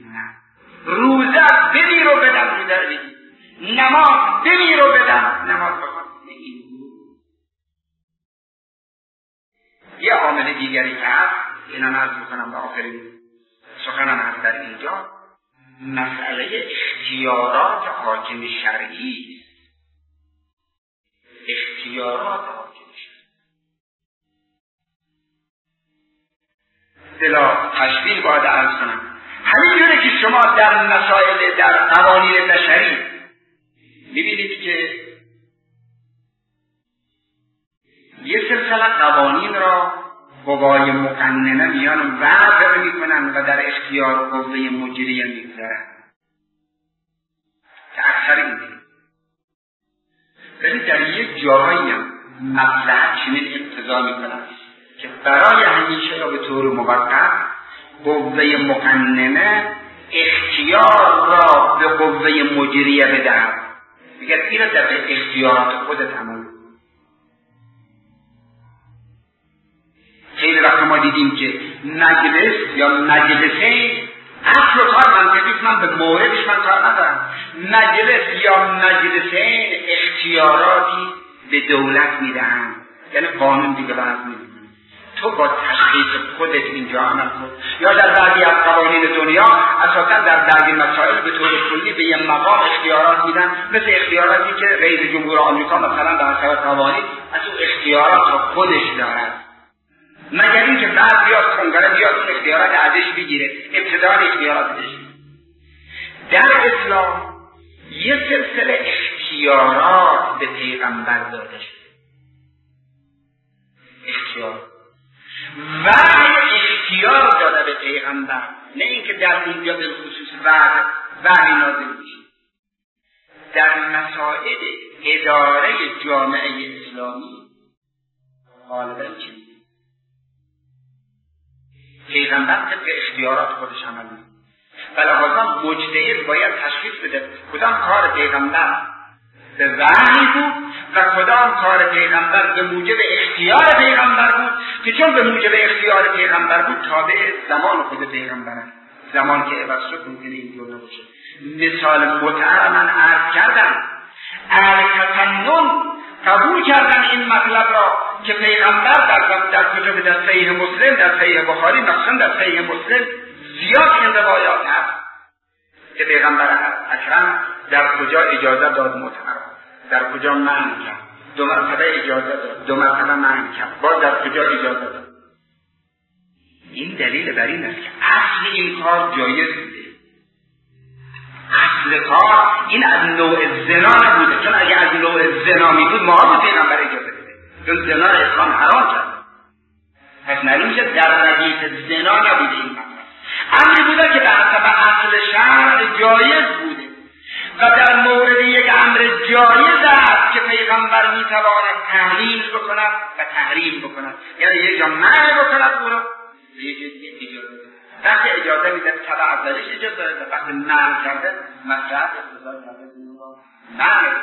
کنم و آخرین سخنم هست در اینجا، مسئله اختیارات حاکم شرعی، اختیارات حاکم شرعی. بلا تشبیه باید عرض کنم، همینجوره که شما در مسائل، در قوانین بشری میبینید که یه سلسله قوانین را قوای مقننه میان وضع میکنن و در اختیار قوه مجریه میگذارن که اکثر اینه، ولی در یک جایی هم مصلحت چنین اقتضا میکنن که برای همیشه یا به طور موقت قوه مقننه اختیار را به قوه مجریه بدهد، میگه این را در اختیارات خودت عمل. خیلی وقت ما دیدیم که مجلس یا مجلسین اصل و کار منطقیش، من به موردش من کار ندارم، مجلس یا مجلسین اختیاراتی به دولت میدهند، یعنی قانون دیگه وضع نمی‌کنه، تو با تشخیص خودت اینجا عمل کن. یا در بعضی از قوانین دنیا اساسا در بعضی مسائل به طور کلی به یه مقام اختیارات میدن، مثل اختیاراتی که رئیس جمهور آمریکا مثلا در حسب قوانین از اون اختیارات رو خودش دارد، مگر اینکه بعد بیاد کنگره بیاد اون اختیارات ازش بگیره، ابتدای اختیارات ازش. در اسلام یه سلسله اختیارات به پیغمبر داده شده، اختیار و اختیار داده به پیغمبر، نه اینکه در اینجا به خصوص وحی نازل میشه. در مسائل اداره جامعه اسلامی غالبا چی؟ پیغمبر طبق اختیارات خودش عمل می‌کنه. بلکه مجتهد باید تشخیص بده کدام کار پیغمبر به وحی بود و کدام کار پیغمبر به موجب اختیار پیغمبر بود، که چون به موجب اختیار پیغمبر بود تابع زمان خود پیغمبر است. زمان که عوض شد ممکنه اینجور نباشه. مثال متعر من عرض کردم، اهل تسنن قبول کردن این مطلب را که پیغمبر در کتب در صحیح مسلم، در صحیح بخاری، مثلا در صحیح مسلم زیاد این روایات هست که پیغمبر اکرم در کجا اجازه داد متعر، در کجا منع کرد، 2 مرتبه اجازه داد، 2 مرتبه منع کرد، باز در کجا اجازه داد. این دلیل بر این است که اصل این کار جایز بوده، اصل کار این از نوع زنا نبوده، چون اگه از نوع زنا می بود ما به پیغمبر اجازه بده، چون زنا اسلام حرام کرد، پس نمیشه در ردیف زنا نبوده. این امری بوده که به حسب اصل شرع جایز بوده و در مورد یک امر جایز است که پیغمبر میتواند تحلیل بکند و تحریم بکند، یعنی یک جا منع بکند او را یک اجازه بده. وقتی اجازه میده تبع اولش اجازه بده، وقتی منع کرده مصلحت اقتضا کرده منع.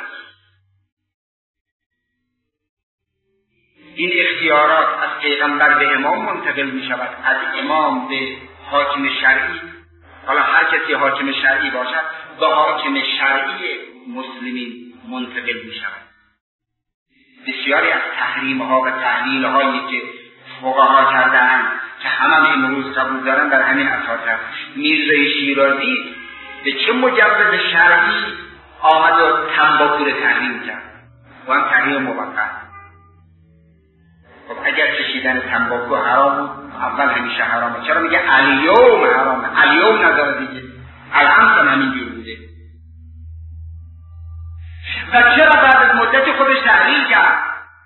این اختیارات از پیغمبر به امام منتقل می شود، از امام به حاکم شرعی. حالا هر کسی حاکم شرعی باشد به حاکم شرعی مسلمین منتقل می شود. بسیاری از تحریم ها و تحلیل هایی که فقها کردند که همه امروز قبول دارن بر همین اساس است. میرزای شیرازی به چه مجوز شرعی آمد و تنباکو رو تحریم کرد و هم تحریم موقت. خب اگر کشیدن تنباکو حرام بود اول همیشه حرامه، چرا میگه الیوم حرامه؟ الیوم نداره دیگه، الان همینجور بوده. و چرا بعد از مدت خودش تحلیل کرد؟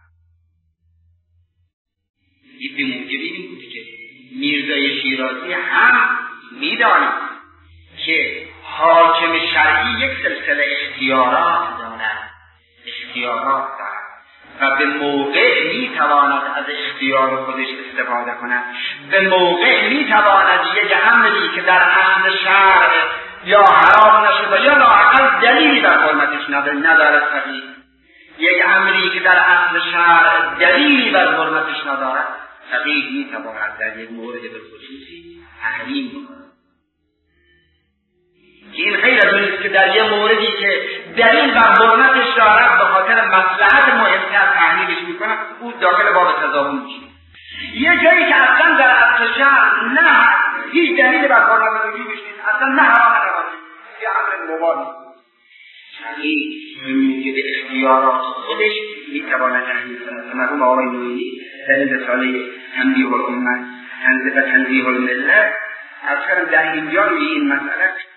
این به موجب این بود که میرزای شیرازی هم میدانید که حاکم شرعی یک سلسله اختیارات دارد، اختیارات دارد و به موقع میتواند از اختیار خودش استفاده کند. به موقع میتواند یک امری که در اصل شرع یا حرام نشده یا لااقل دلیلی بر حرمتش ندارد صحیح، یک امری که در اصل شرع دلیلی بر حرمتش ندارد صحیح میتواند در یک مورد بالخصوصی تحریم بکند. که این خیلی از اونیست که در یه موردی که دلیل بر حرمتش دارد به خاطر مصلحت مهمتر تحلیلش میکنه، او داخل باب تضامن میشه. یه جایی که اصلا در اصل شرع نه هست، هیچ دلیل بر کار وجودش نیست، اصلا نه حرام نه واجب، یه امر مباح. این که اختیارات خودش میتواند تحلیل کند. مرحوم آقای نویی در این رساله تنبیه الامت و تنزیه الملت از کردم در اینجا روی این مسئله